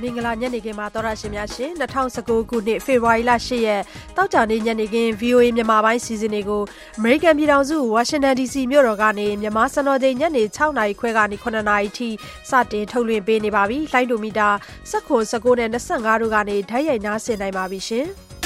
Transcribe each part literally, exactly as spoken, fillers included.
င်္ဂလာညနေခင်းမှာတော်ရရှင်များရှင်၂၀၁၉ခုနှစ်ဖေဖော်ဝါရီလ၈ရက်တောက်ကြနေ့ညနေခင်း ဗွီအိုအေ မြန်မာပိုင်းစီစဉ်တွေကိုအမေရိကန်ပြည်ထောင်စုဝါရှင်တန်ဒီစီမြို့တော်ကနေမြန်မာစံတော်ချိန်ညနေ၆နာရီခွဲကနေ၇နာရီထိစတင်ထုတ်လွှင့်ပေးနေပါပြီ။လိုင်းဒိုမီတာ၁၉ ၁၉နဲ့၂၅တို့ကနေဓာတ်ရိုက်နားဆင်နိုင်ပါပြီရှင်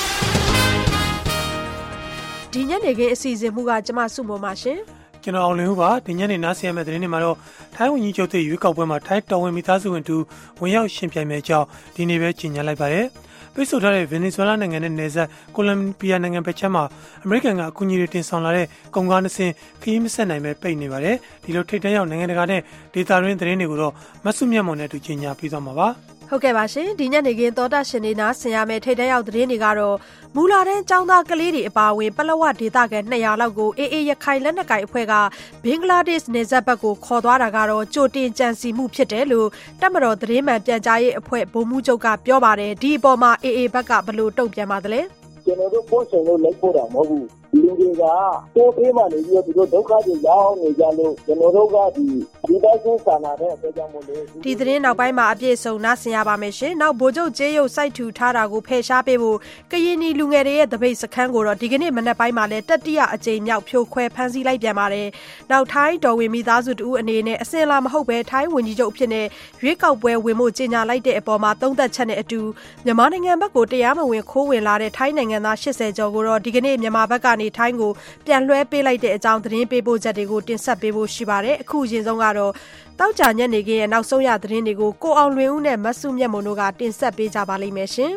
။ဒီညနေခင်းအစီအစဉ်မှုကကျမစုမပါရှင်။ကျွန်တော်အောင်လင်းဦးပါဒီညနေနားဆင်ရမယ့်သတင်းတွေမှာတော့ထိုင်းဝန်ကြီးချုပ်သစ်ရွေးကောက်ပွဲမှာထိုင်းတော်ဝင်မိသားစုဝင်တူဝင်ရောက်ရှင်ပြိုင်မယ့်အကြောင်းဒီနေ့ပဲကြေညာလိုက်ပါတယ်။ပိတ်ဆို့ထားတဲ့ဗင်နီဇွဲလားနိုင်ငံနဲ့နယ်စပ်ကိုလံဘီယာနိုင်ငံဘက်ခြမ်းမှာအမေရိကန်ကအကူအညီတွေတင်ဆောင်လာတဲ့ကုန်ကားနှစ်စင်းခရီးမဆက်နိုင်ပဲပိတ်နေပါတယ်။ဒီလိုထိပ်တန်းရောက်နိုင်ငံတကာနဲ့ဒေသတွင်းသတင်းတွေကိုတော့မဆုမြတ်မွန်နဲ့အတူကြေညာပေးသွားမှာပါ။ဟုတ်ကဲ့ပါရှင်ဒီညနေခင်းသောတာရှင်တွေနားဆင်ရမယ့်ထိပ်တန်းရောက်သတင်းတွေကတော့မူလာတန်းចောင်းသားကလေးတွေအပါအဝင်ပလောဝဒေသခံနှစ်ရာလောက်ကိုအေးအေးရခိုင်လက်နက်ကိုင်အဖွဲ့ကဘင်္ဂလားဒေ့ရှ်နယ်စပ်ဘက်ကိုခေါ်သွားတာကတော့ကြိုတင်ကြံစီမှုဖြစ်တယ်လို့တပ်မတော်သတင်းမှန်ပြန်ကြားရေးအဖွဲ့ဗိုလ်မှူးချုပ်ကပြောပါတယ်ဒီအပေါ်မှာအေးအေးဘက်ကဘယ်လိုတုံ့ပြန်ပါသလဲကျွန်တော်တို့ပို့ဆောင်လို့လိုက်ပို့တာမဟုတ်ဘူးလူတွေကတိုးပေးမှနေပြီးတော့သူတို့ဒုက္ခတွေရောက်နေကြလို့ကျွန်တော်တို့ကဒီဒီတိုင်းစစာနာတဲ့အတွက်ကြောင့်မို့လို့ဒီသတင်းနောက်ပိုင်းမှာအပြည့်စုံနားဆင်ရပါမယ်ရှင်နောက်ဗိုလ်ချုပ်ကျေးရုပ်စိုက်ထူထားတာကိုဖယ်ရှားပေးဖို့ကရင်နီလူငယ်တွေရဲ့တပိတ်စခန်းကိုတော့ဒီကနေ့မနက်ပိုင်းမှာလည်းတတိယအကြိမ်မြောက်ဖြိုခွဲဖမ်းဆီးလိုက်ပြန်ပါတယ်နောက်ထိုင်းတော်ဝင်မိသားစုတူအနေနဲ့အစင်လာမဟုတ်ပဲထိုင်းဝန်ကြီးချုပ်အဖြစ်နဲ့ရွေးကောက်ပွဲဝင်မှုကြေညာလိုက်တဲ့အပေါ်မှာသုံးသက်ချက်နဲ့အတူမြန်မာနိုင်ငံဘက်ကိုတရားမဝင်ခိုးဝင်လာတဲ့ထိုင်းနိုင်ငံသား၈၀ကျော်ကိုတော့ဒီကနေ့မြန်မာဘက်ကနေထိုင်းကိုပြန်လွှဲပေးလိုက်တဲ့အကြောင်းသတင်းပေးပို့ချက်တွေကိုတင်ဆက်ပေးဖို့ရှိပါတယ်အခုအရင်ဆုံးကတော့တောက်ကြညနေခင်းရဲ့နောက်ဆုံးရသတင်းတွေကိုကိုအောင်လွင်ဦးနဲ့မဆုမြတ်မွန်တို့ကတင်ဆက်ပေးကြပါလိမ့်မယ်ရှင်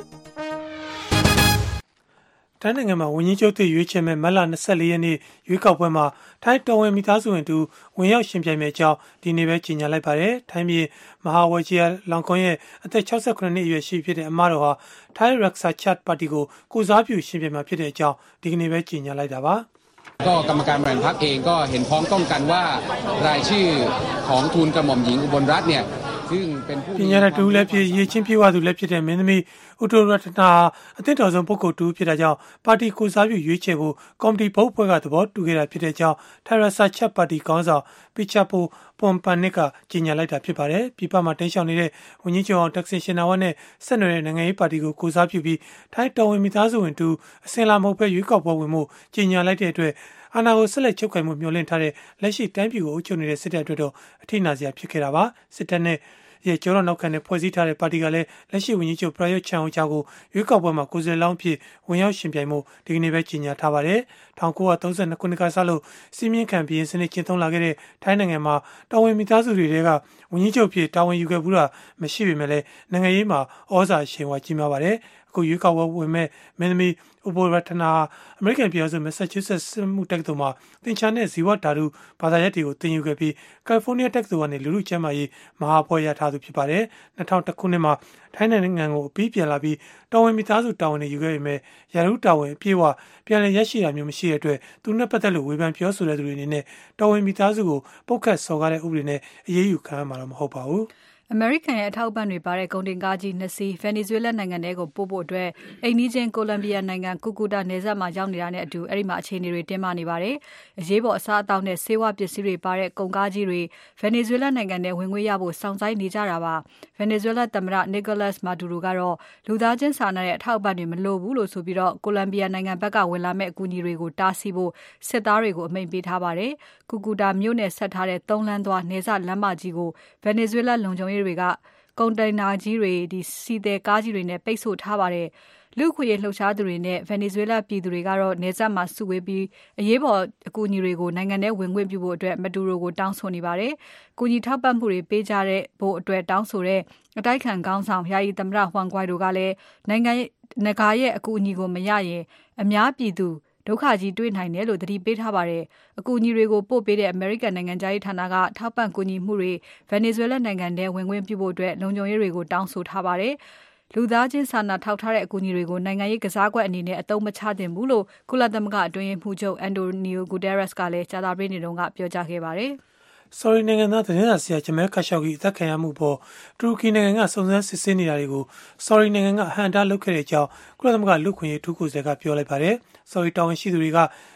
ထိုင်းနိုင်ငံမှာဝန်ကြီးချုပ်သစ်ရွေးချယ်မဲ့မတ်လ၂၄ရက်နေ့ရွေးကောက်ပွဲမှာထိုင်းတော်ဝင်မိသားစုဝင်တူဝင်ရောက်ရှင်ပြိုင်မဲ့အကြောင်းဒီနေ့ပဲကြေညာလိုက်ပါတယ်ထိုင်းပြည်မဟာဝေဂျီယာလောင်ကွန်ရဲ့အသက်၆၉နှစ်အရွယ်ရှိဖြစ်တဲ့အမတော်ဟာထိုင်းရက်ဆာချတ်ပါတီကိုကိုစားပြုရှင်ပြိုင်မှာဖြစ်တဲ့အကြောင်းဒီကနေ့ပဲကြေညာလိုက်တာပါก็กรรมการบริหารพรรคเองก็เห็นพ้องต้องกันว่ารายชื่อของทูลกระหม่อมหญิงอุบลรัตน์เนี่ยซึ่งเป็นผู้ပညာရတူလည်းဖြစ်ရေးချင်းပြေဝသူလည်းဖြစ်တဲ့မင်းသမီးဥတိုရတနာအသင့်တော်ဆုံးပုဂ္ဂိုလ်တူဖြစ်တာကြောင့်ပါတီကိုစားပြုရွေးချယ်ဖို့ကော်မတီဘုတ်ဖွဲ့ကသဘောတူခဲ့တာဖြစ်တဲ့ကြောင်းထိုင်ရဆာချက်ပါတီခေါင်းဆောင်ပိချာပိုပွန်ပန်နစ်ကကြေညာလိုက်တာဖြစ်ပါတယ်ပြည်ပမှာတင်းရှောင်နေတဲ့ဝန်ကြီးချုပ်အောင်တက်ဆင်ရှင်နာဝတ်နဲ့ဆက်နွယ်တဲ့နိုင်ငံရေးပါတီကိုကိုစားပြုပြီးထိုင်းတော်ဝင်မိသားစုဝင်တူအစင်လာမဟုတ်ပဲရွေးကောက်ပွဲဝင်မှုကြေညာလိုက်တဲ့အတွက်အာဏာကိုဆက်လက်ချုပ်ကိုင်မှုမျှော်လင့်ထားတဲ့လက်ရှိတိုင်းပြည်ကိုအုပ်ချုပ်နေတဲ့စစ်တပ်အတွက်တော့အထိနာစရာဖြစ်ခဲ့တာပါစစ်တပ်နဲ့ရဲ့ကျောတော်နောက်ခံနဲ့ဖွဲ့စည်းထားတဲ့ပါတီကလည်းလက်ရှိဝန်ကြီးချုပ်ပရာယွတ်ချန်အိုချာကိုရွေးကောက်ပွဲမှာကိုယ်စားလှယ်လောင်းဖြစ်ဝင်ရောက်ရှင်ပြိုင်မှုဒီကနေ့ပဲကြေညာထားပါတယ်၁၉၃၂ခုနှစ်ကစလို့စီးမြင့်ခံပြည်စနစ်ကျင်းသုံးလာခဲ့တဲ့ထိုင်းနိုင်ငံမှာတော်ဝင်မိသားစုတွေကဝန်ကြီးချုပ်ဖြစ်တာဝန်ယူခဲ့ဘူးတာမရှိပေမဲ့လည်းနိုင်ငံရေးမှာဩဇာရှင်ဝါကြီးမားပါတယ်အခုရွေးကောက်ပွဲဝင်မဲ့မင်းသမီးဥပရတနာအမေရိကန်ပြည်ထောင်စုမက်ဆာချူးဆက်စစ်မှုတက္ကသိုလ်မှာသင်္ချာနဲ့ဇီဝဓာတုဘာသာရပ်တွေကိုသင်ယူခဲ့ပြီးကယ်လီဖိုးနီးယားတက္ကသိုလ်ကနေလူလူကျန်းမာရေးမဟာဘွဲ့ရထားသူဖြစ်ပါတယ်၂၀၀၁ခုနှစ်မှာထိုင်းနိုင်ငံကိုအပြီးပြန်လာပြီးတော်ဝင်မိသားစုတာဝန်တွေယူခဲ့ပေမဲ့ရာထူးတာဝန်အပြည့်အဝပြန်လည်ရရှိတာမျိုးမရှိတဲ့အတွက်သူနဲ့ပတ်သက်လို့ဝေဖန်ပြောဆိုတဲ့သူတွေအနေနဲ့တော်ဝင်မိသားစုကိုပုတ်ခတ်စော်ကားတဲ့ဥပဒေနဲ့အရေးယူခံရမှာတော့မဟုတ်ပါဘူးအမေရိကန်ရဲ့အထောက်အပံ့တွေပါတဲ့ကုန်တင်ကားကြီးနှစ်စီးဗင်နီဇွဲလားနိုင်ငံထဲကိုပို့ဖို့အတွက်အိမ်နီးချင်းကိုလံဘီယာနိုင်ငံကူကူတာနယ်စပ်မှာရောက်နေတာနဲ့အတူအဲ့ဒီမှာအခြေအနေတွေတင်းမာနေပါတယ်။အရေးပေါ်အစားအသောက်နဲ့ဆေးဝါးပစ္စည်းတွေပါတဲ့ကုန်ကားကြီးတွေဗင်နီဇွဲလားနိုင်ငံထဲဝင်ခွင့်ရဖို့စောင့်ဆိုင်းနေကြတာပါ။ဗင်နီဇွဲလားသမ္မတနီကိုလတ်မာဒူရိုကတော့လူသားချင်းစာနာတဲ့အထောက်အပံ့တွေမလိုဘူးလို့ဆိုပြီးတော့ကိုလံဘီယာနိုင်ငံဘက်ကဝင်လာမဲ့အကူအညီတွေကိုတားဆီးဖို့စစ်သားတွေကိုအမိန့်ပေးထားပါတယ်။ကူကူတာမြို့နယ်ဆက်ထားတဲ့သုံးလမ်းသွားနယ်စပ်လမ်းမကြီးကိုဗင်နီဇွဲလားလုံခြုံရေးတွေကကုန်တိန်နာကြီးတွေဒီစီတဲ့ကားကြီးတွေနဲ့ပိတ်ဆို့ထားပါတယ်လူခွေလှုပ်ရှားသူတွေနဲ့ဗင်နီဇွဲလားပြည်သူတွေကတော့နေဆက်မှာစုဝေးပြီးအရေးပေါ်အကူအညီတွေကိုနိုင်ငံထဲဝင်ခွင့်ပြုဖို့အတွက်မဒူရိုကိုတောင်းဆိုနေပါတယ်။ကူညီထောက်ပံ့မှုတွေပေးကြတဲ့ဘို့အတွက်တောင်းဆိုတဲ့အတိုက်ခံခေါင်းဆောင်ယာယီသမ္မတဟွမ်ဂွိုင်တို့ကလည်းနိုင်ငံနဂါရဲ့အကူအညီကိုမရရင်အများပြည်သူဒုက္ခကြီးတွေ့နိုင်တယ်လို့သတိပေးထားပါတယ်။အကူအညီတွေကိုပို့ပေးတဲ့အမေရိကန်နိုင်ငံသားရေးဌာနကထောက်ပံ့ကူညီမှုတွေဗင်နီဇွဲလားနိုင်ငံထဲဝင်ခွင့်ပြုဖို့အတွက်လုံခြုံရေးတွေကိုတောင်းဆိုထားပါတယ်။လူသားချင်းစာနာထောက်ထားတဲ့အကူအညီတွေကိုနိုင်ငံရေးကစားကွက်အနေနဲ့အသုံးမချသင့်ဘူးလို့ကုလသမဂ္ဂအတွင်းရေးမှူးချုပ်အန်တိုနီယိုဂူတဲရက်စ်ကလည်းကြာသပတေးနေ့တုန်းကပြောကြားခဲ့ပါတယ်။ Sorry နိုင်ငံသားသတင်းစာဆရာဂျမဲခါရှောက်ကြီးအသက်ခံရမှုပေါ်တူရကီနိုင်ငံကစုံစမ်းစစ်ဆေးနေတာတွေကို Sorry နိုင်ငံကအဟန့်တားလုပ်ခဲ့တဲ့အကြောင်းကုလသမဂ္ဂလူ့ခွင့်ရေးထူးကိုယ်စားကပြောလိုက်ပါတယ်။ Sorry တာဝန်ရှိသူတွေက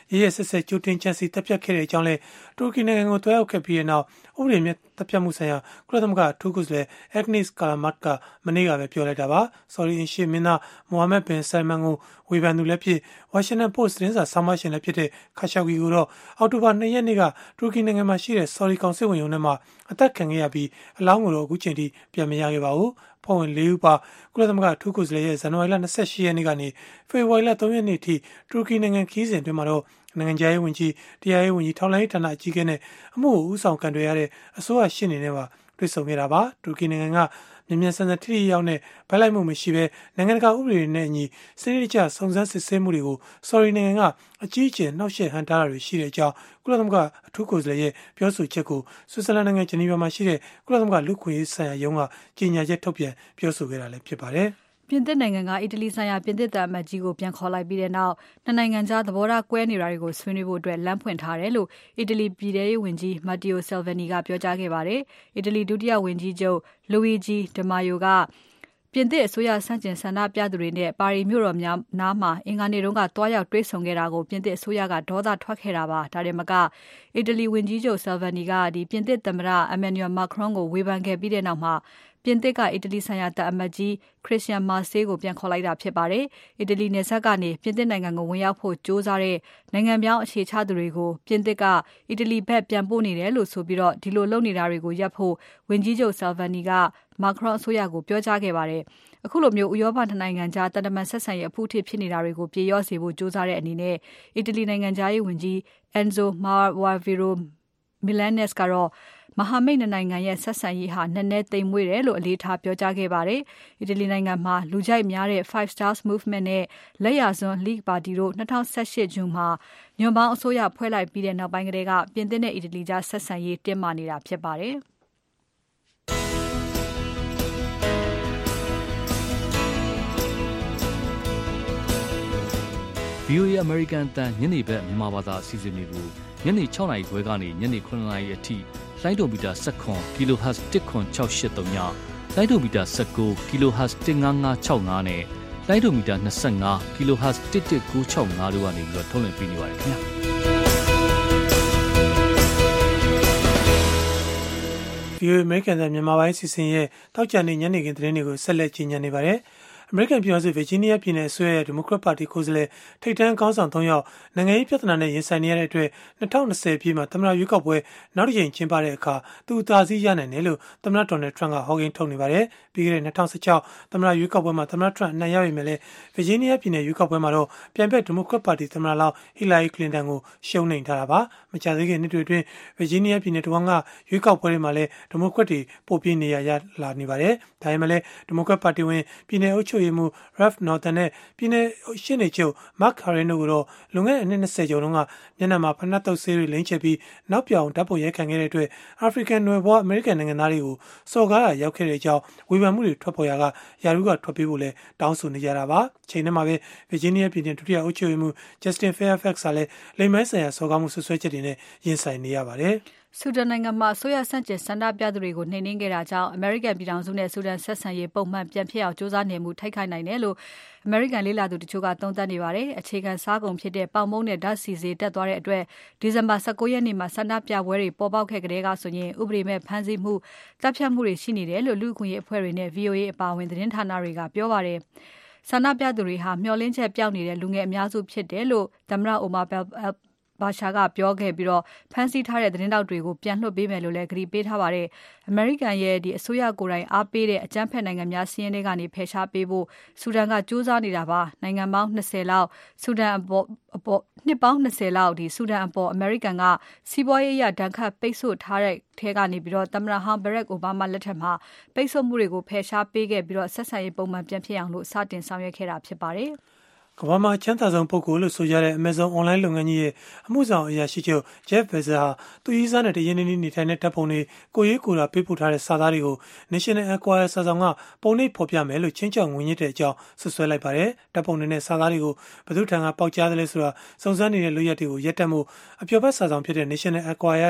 ရရဆက်ဆက်ကြိုတင်ချန်စီတပ်ဖြတ်ခဲ့တဲ့အကြောင်းလဲတူရကီနိုင်ငံကိုတွားရောက်ခဲ့ပြီးတဲ့နောက်ဥပဒေမြတ်တပ်ဖြတ်မှုဆိုင်ရာကုလသမဂ္ဂထူးကိုယ်စားလှယ် Agnes Callamard ကမနေ့ကပဲပြောလိုက်တာပါ။ ဆော်ဒီအင်ရှေ့မင်းသားမိုဟာမက်ဘင်ဆယ်မန်ကိုဝေဖန်သူလည်းဖြစ်ဝါရှင်တန်ပို့စ်သတင်းစာဆောင်းပါးရှင်လည်းဖြစ်တဲ့ခါရှောဂီကိုတော့အောက်တိုဘာနှစ်ရက်နေ့ကတူရကီနိုင်ငံမှာရှိတဲ့ဆော်ဒီကောင်စစ်ဝင်ရုံးထဲမှာအသက်ခံခဲ့ရပြီးအလောင်းကိုတော့အခုချိန်ထိပြန်မရခဲ့ပါဘူး။ဖွဲ့ဝင်လေးဦးပါကုလသမဂ္ဂထူးကိုယ်စားလှယ်ရဲ့ဇန်နဝါရီလ၂၈ရက်နေ့ကနေဖေဖော်ဝါရီလ၃ရက်နေ့ထိတူရကီနိုင်ငံခီးစဉ်အတွင်းမှာတော့နိုင်ငံခြားရေးဝန်ကြီးတရားရေးဝန်ကြီးထောက်လှမ်းရေးဌာနအကြီးအကဲနဲ့အမှုကိုဦးဆောင်ကန်တွေရတဲ့အစိုးရရှင်းနေနဲ့ပါတွေ့ဆုံခဲ့တာပါတူရကီနိုင်ငံကမြန်မြန်ဆန်ဆန်ထိထိရောက်နဲ့ဗလိုက်မှုမရှိဘဲနိုင်ငံတကာဥပဒေတွေနဲ့အညီစနစ်တကျစုံစမ်းစစ်ဆေးမှုတွေကိုဆော်ဒီနိုင်ငံကအကြီးအကျယ်နှောက်ယှက်ဟန်တားတာတွေရှိတဲ့အကြောင်းကုလသမဂ္ဂအထူးကိုယ်စားလှယ်ရဲ့ပြောဆိုချက်ကိုဆွစ်ဇာလန်နိုင်ငံဂျနီဗာမှာရှိတဲ့ကုလသမဂ္ဂလူ့ခွင့်ရေးဆိုင်ရာရုံးကကြေညာချက်ထုတ်ပြန်ပြောဆိုခဲ့တာလည်းဖြစ်ပါတယ်ပြင်သစ်နိုင်ငံကအီတလီဆိုင်ရာပြင်သစ်တပ်အမတ်ကြီးကိုပြန်ခေါ်လိုက်ပြီးတဲ့နောက်နှစ်နိုင်ငံကြားသဘောထားကွဲနေတာတွေကိုဆွေးနွေးဖို့အတွက်လမ်းဖွင့်ထားတယ်လို့အီတလီပြည်ထောင်ရေးဝန်ကြီး Matteo Salvini ကပြောကြားခဲ့ပါတယ်။အီတလီဒုတိယဝန်ကြီးချုပ် Luigi Di Maio ကပြင်သစ်အစိုးရဆန့်ကျင်ဆန္ဒပြသူတွေနဲ့ပါရီမြို့တော်များနားမှာအင်္ဂါနေ့တုန်းကတွားရောက်တွေ့ဆုံခဲ့တာကိုပြင်သစ်အစိုးရကဒေါသထွက်ခဲ့တာပါ။ဒါတင်မကအီတလီဝန်ကြီးချုပ် Salvini ကဒီပြင်သစ်သမ္မတ Emmanuel Macron ကိုဝေဖန်ခဲ့ပြီးတဲ့နောက်မှာပြင်သစ်ကအီတလီဆိုင်ရာတပ်အမတ်ကြီး Christian Marseille ကိုပြန်ခေါ်လိုက်တာဖြစ်ပါတယ်။အီတလီနယ်စပ်ကနေပြင်သစ်နိုင်ငံကိုဝင်ရောက်ဖို့ကြိုးစားတဲ့နိုင်ငံပြောင်းအခြေချသူတွေကိုပြင်သစ်ကအီတလီဘက်ပြန်ပို့နေတယ်လို့ဆိုပြီးတော့ဒီလိုလုပ်နေတာတွေကိုရပ်ဖို့ဝန်ကြီးချုပ် Salvini က Macron အစိုးရကိုပြောကြားခဲ့ပါတယ်။အခုလိုမျိုးဥရောပနိုင်ငံကြားတန်တမန်ဆက်ဆံရေးအဖူးအထစ်ဖြစ်နေတာတွေကိုပြေလျော့စေဖို့ကြိုးစားတဲ့အနေနဲ့အီတလီနိုင်ငံသားရေးဝန်ကြီး Enzo Maiorviro Milanes ကတော့မဟာမိတ်နိုင်ငံရဲ့ဆက်ဆံရေးဟာနည်းနည်းသိမ်မွေ့တယ်လို့အလေးထားပြောကြားခဲ့ပါတယ်။အီတလီနိုင်ငံမှာလူကြိုက်များတဲ့ Five Stars Movement နဲ့လက်ယာစွန်း League Party တို့၂၀၁၈ဂျွန်မှာညွန့်ပေါင်းအစိုးရဖွဲ့လိုက်ပြီးတဲ့နောက်ပိုင်းကတည်းကပြင်သစ်နဲ့အီတလီကြားဆက်ဆံရေးတင်းမာနေတာဖြစ်ပါတယ်။ဗွီအိုအေ American အသံညနေဘက်မြန်မာဘာသာအစီအစဉ်တွေကိုညနေ၆နာရီခွဲကနေညနေ၇နာရီအထိလိုင်းဒိုမီတာ၁၇ kilohertz တစ်ခွန်၆၈၃ညလိုင်းဒိုမီတာ၁၉ kilohertz တစ်၅၅၆၅နဲ့လိုင်းဒိုမီတာ၂၅ kilohertz တစ်တစ်၉၆၅တို့ကနေပြီးတော့ထုတ်လွှင့်ပေးနေပါတယ်ခင်ဗျာဗွီအိုအေ American အသံမြန်မာပိုင်းအစီအစဉ်ရဲ့တောက်ကြနေညနေခင်းသတင်းတွေကိုဆက်လက်ကြီးညာနေပါတယ်အမေရိကန်ပြည်ထောင်စုဗာဂျီးနီးယားပြည်နယ်အစိုးရရဲ့ဒီမိုကရက်ပါတီကိုယ်စားလှယ်ထိပ်တန်းခေါင်းဆောင်၃ယောက်နိုင်ငံရေးပြဿနာနဲ့ရင်ဆိုင်နေရတဲ့အတွက်၂၀၂၀ပြည့်မှာသမ္မတရွေးကောက်ပွဲနောက်တစ်ကြိမ်ကျင်းပတဲ့အခါသူအသာစီးရနိုင်တယ်လို့သမ္မတဒေါ်နယ်ထရန့်ကဟောကိန်းထုတ်နေပါတယ်။ပြီးခဲ့တဲ့၂၀၁၆သမ္မတရွေးကောက်ပွဲမှာသမ္မတထရန့်အနိုင်ရပေမဲ့လည်းဗာဂျီးနီးယားပြည်နယ်ရွေးကောက်ပွဲမှာတော့ပြိုင်ဘက်ဒီမိုကရက်ပါတီသမ္မတလောင်းဟီလာရီကလင်တန်ကိုရှုံးနိမ့်ထားတာပါ။မကြာသေးခင်နှစ်တွေအတွင်းဗာဂျီးနီးယားပြည်နယ်တဝန်းကရွေးကောက်ပွဲတွေမှာလည်းဒီမိုကရက်တွေပိုပြင်းနေရရလာနေပါတယ်။ဒါပေမဲ့လည်းဒီမိုကရက်ပါတီဝင်ပြည်နယ်အုပ်ချုပ်ရေးမှူး Ralph Northam နဲ့ပြည်နယ်ရှင်းနေချုပ် Mark Carney တို့ကတော့လွန်ခဲ့တဲ့အနှစ်၂၀ကျော်တုန်းကမျက်နှာမှာဖနက်တုပ်ဆေးတွေလိမ့်ချက်ပြီးနောက်ပြောင်ဓာတ်ပုံရိုက်ခံခဲ့တဲ့အတွက်အာဖရိကန်နွယ်ဘွားအမေရိကန်နိုင်ငံသားတွေကိုစော်ကားတာရောက်ခဲ့တဲ့အကြောင်းဝေဖန်မှုတွေထွက်ပေါ်ရာကယာရုကထွက်ပေးဖို့လဲတောင်းဆိုနေကြတာပါ။ချိန်ထဲမှာပဲဗာဂျီးနီးယားပြည်နယ်ဒုတိယအုပ်ချုပ်ရေးမှူး Justin Fairfax ကလည်းလိမ်မိုင်းဆိုင်ရာစော်ကားမှုဆွဆွဲချက်တွေနဲ့ရင်ဆိုင်နေရပါတယ်။ဆူဒန်နိုင်ငံမှာဆိုရဆန့်ကျင်ဆန္ဒပြသူတွေကိုနှိမ်နင်းခဲ့တာကြောင့်အမေရိကန်ပြည်ထောင်စုနဲ့ဆူဒန်ဆက်ဆံရေးပုံမှန်ပြန်ဖြစ်အောင်စ조사နေမှုထိုက်ခိုက်နိုင်တယ်လို့အမေရိကန်လေ့လာသူတချို့ကသုံးသပ်နေပါတယ်။အခြေခံစားကုန်ဖြစ်တဲ့ပေါင်မုံနဲ့ဓာတ်ဆီဈေးတက်သွားတဲ့အတွက်ဒီဇင်ဘာ၁၉ရက်နေ့မှာဆန္ဒပြပွဲတွေပေါ်ပေါက်ခဲ့ကြတဲ့ကဆိုရင်ဥပဒေမဲ့ဖမ်းဆီးမှုတပ်ဖြတ်မှုတွေရှိနေတယ်လို့လူ့အခွင့်အရေးအဖွဲ့တွေနဲ့ V O A အပါအဝင်သတင်းဌာနတွေကပြောပါတယ်။ဆန္ဒပြသူတွေဟာမျှော်လင့်ချက်ပြောင်းနေတဲ့လူငယ်အများစုဖြစ်တယ်လို့သမ္မတအိုမာဘာရှာကပြောခဲ့ပြီးတော့ဖမ်းဆီးထားတဲ့သတင်းတောက်တွေကိုပြန်လွှတ်ပေးမယ်လို့လည်းကြေညာပေးထားပါတယ်။အမေရိကန်ရဲ့ဒီအစိုးရကိုယ်တိုင်အားပေးတဲ့အကြမ်းဖက်နိုင်ငံများစီးရင်တွေကနေဖယ်ရှားပေးဖို့ဆူဒန်ကစူးစမ်းနေတာပါ။နိုင်ငံပေါင်း၂၀လောက်ဆူဒန်အပေါ်အပေါ်နှစ်ပေါင်း၂၀လောက်ဒီဆူဒန်အပေါ်အမေရိကန်ကစီးပွားရေးအရဒဏ်ခတ်ပိတ်ဆို့ထားတဲ့ထဲကနေပြီးတော့သမ္မတဟောင်းဘရက်အိုဘားမားလက်ထက်မှာပိတ်ဆို့မှုတွေကိုဖယ်ရှားပေးခဲ့ပြီးတော့ဆက်ဆံရေးပုံမှန်ပြန်ဖြစ်အောင်လို့စတင်ဆောင်ရွက်ခဲ့တာဖြစ်ပါတယ်။ကမ္ဘာမှာချမ်းသာဆုံးပုဂ္ဂိုလ်လို့ဆိုကြတဲ့ Amazon Online လုပ်ငန်းကြီးရဲ့အမှုဆောင်အရာရှိချုပ် Jeff Bezos ဟာသူရေးစားတဲ့တရင်းနှီးနေထိုင်တဲ့တပ်ပုံတွေကိုရေးကိုယ်တာပေးပို့ထားတဲ့စာသားတွေကို National Enquirer စာဆောင်ကပုံနှိပ်ဖော်ပြမယ်လို့ချင်းချောင်ငွေညစ်တဲ့အကြောင်းဆွဆွဲလိုက်ပါတယ်။တပ်ပုံတွေနဲ့စာသားတွေကိုဘယ်သူထံကပေါက်ကြားတယ်လဲဆိုတာစုံစမ်းနေတဲ့လူရက်တွေကိုရက်တက်မှုအပျော်ဘက်စာဆောင်ဖြစ်တဲ့ National Enquirer ရဲ့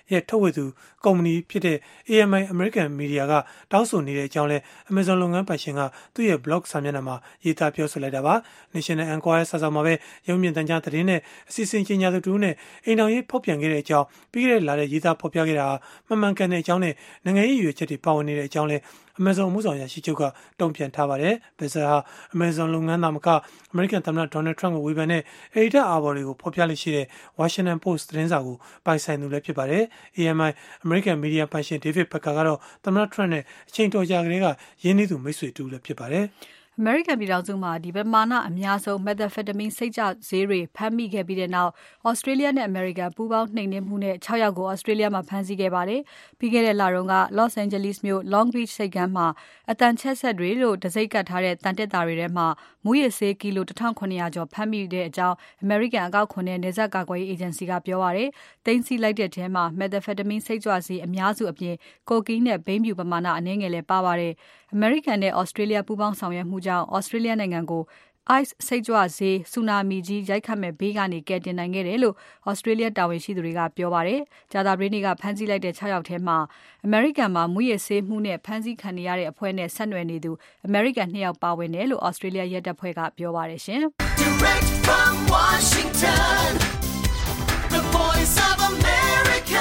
ရဲ့ထုတ်ဝေသူကုမ္ပဏီဖြစ်တဲ့ A M I American Media ကတောင်းဆိုနေတဲ့အကြောင်းလဲ Amazon လုပ်ငန်းပိုင်ရှင်ကသူ့ရဲ့ blog စာမျက်နှာမှာရေးသားပြောဆိုလိုက်တာပါ။ National Enquirer စာဆောင်မှာပဲရုပ်မြင်သံကြားသတင်းနဲ့အစီအစဉ်ကြီးညာသူတို့နဲ့အိမ်တော်ရေးဖောက်ပြန်ခဲ့တဲ့အကြောင်းပြီးခဲ့တဲ့လတဲ့ရေးသားဖော်ပြခဲ့တာမှန်မှန်ကန်တဲ့အကြောင်းနဲ့နိုင်ငံရေးရွေချက်တွေပါဝင်နေတဲ့အကြောင်းလဲ Amazon အမှုဆောင်ရရှိချုပ်ကတုံ့ပြန်ထားပါတယ်။ Bezos ဟာ Amazon လုပ်ငန်းသားမက American သမ္မတ Donald Trump ကိုဝေဖန်တဲ့ Editor အာဘော်တွေကိုဖော်ပြလို့ရှိတဲ့ Washington Post သတင်းစာကိုပိုင်ဆိုင်သူလည်းဖြစ်ပါတယ်။ A M I American Media ပိုင်ရှင် David Becker ကတော့သမ္မတ Trump နဲ့အချိန်တော်ကြာကလေးကရင်းနှီးသူမိတ်ဆွေတူလည်းဖြစ်ပါတယ်။အမေရိကန်ပြည်ထောင်စုမှာဒီပမာဏအများဆုံး methamphetamine စိတ်ကြဈေးတွေဖမ်းမိခဲ့ပြီးတဲ့နောက် Australia နဲ့ America ပူးပေါင်းနှိမ်နင်းမှုနဲ့၆ယောက်ကို Australia မှာဖမ်းဆီးခဲ့ပါတယ်။ပြီးခဲ့တဲ့လတုန်းက Los Angeles မြို့ Long Beach ဆိပ်ကမ်းမှာအတန်ချက်ဆက်တွေလို့တံဆိပ်ကပ်ထားတဲ့တန်တစ်တာတွေထဲမှာမူးယစ်ဆေးကီလိုတစ်ထောင်ခုနှစ်ရာကျော်ဖမ်းမိတဲ့အကြောင်း American အကောက်ခွန်နဲ့နယ်စပ်ကာကွယ်ရေး Agency ကပြောပါတယ်။သိမ်းဆည်းလိုက်တဲ့ထဲမှာ methamphetamine စိတ်ကြွဆေးအများစုအပြင် cocaine နဲ့ဘိန်းဖြူပမာဏအနည်းငယ်လည်းပါပါတယ်။ American နဲ့ Australia ပူးပေါင်းဆောင်ရွက်မှုကြောင့် Australia နိုင်ငံကို ice စိတ်ကြွဆေးဆူနာမီကြီးရိုက်ခတ်မဲ့ဘေးကနေကယ်တင်နိုင်ခဲ့တယ်လို့ Australia တာဝန်ရှိသူတွေကပြောပါတယ်။ကြာသပတေးနေ့ကဖမ်းဆီးလိုက်တဲ့၆ယောက်ထဲမှာ American မှာမူးယစ်ဆေးမှုနဲ့ဖမ်းဆီးခံနေရတဲ့အဖွဲ့နဲ့ဆက်နွယ်နေသူ American နှစ်ယောက်ပါဝင်တယ်လို့ Australia ရဲတပ်ဖွဲ့ကပြောပါတယ်ရှင်။ Direct from Washington, the voice of America,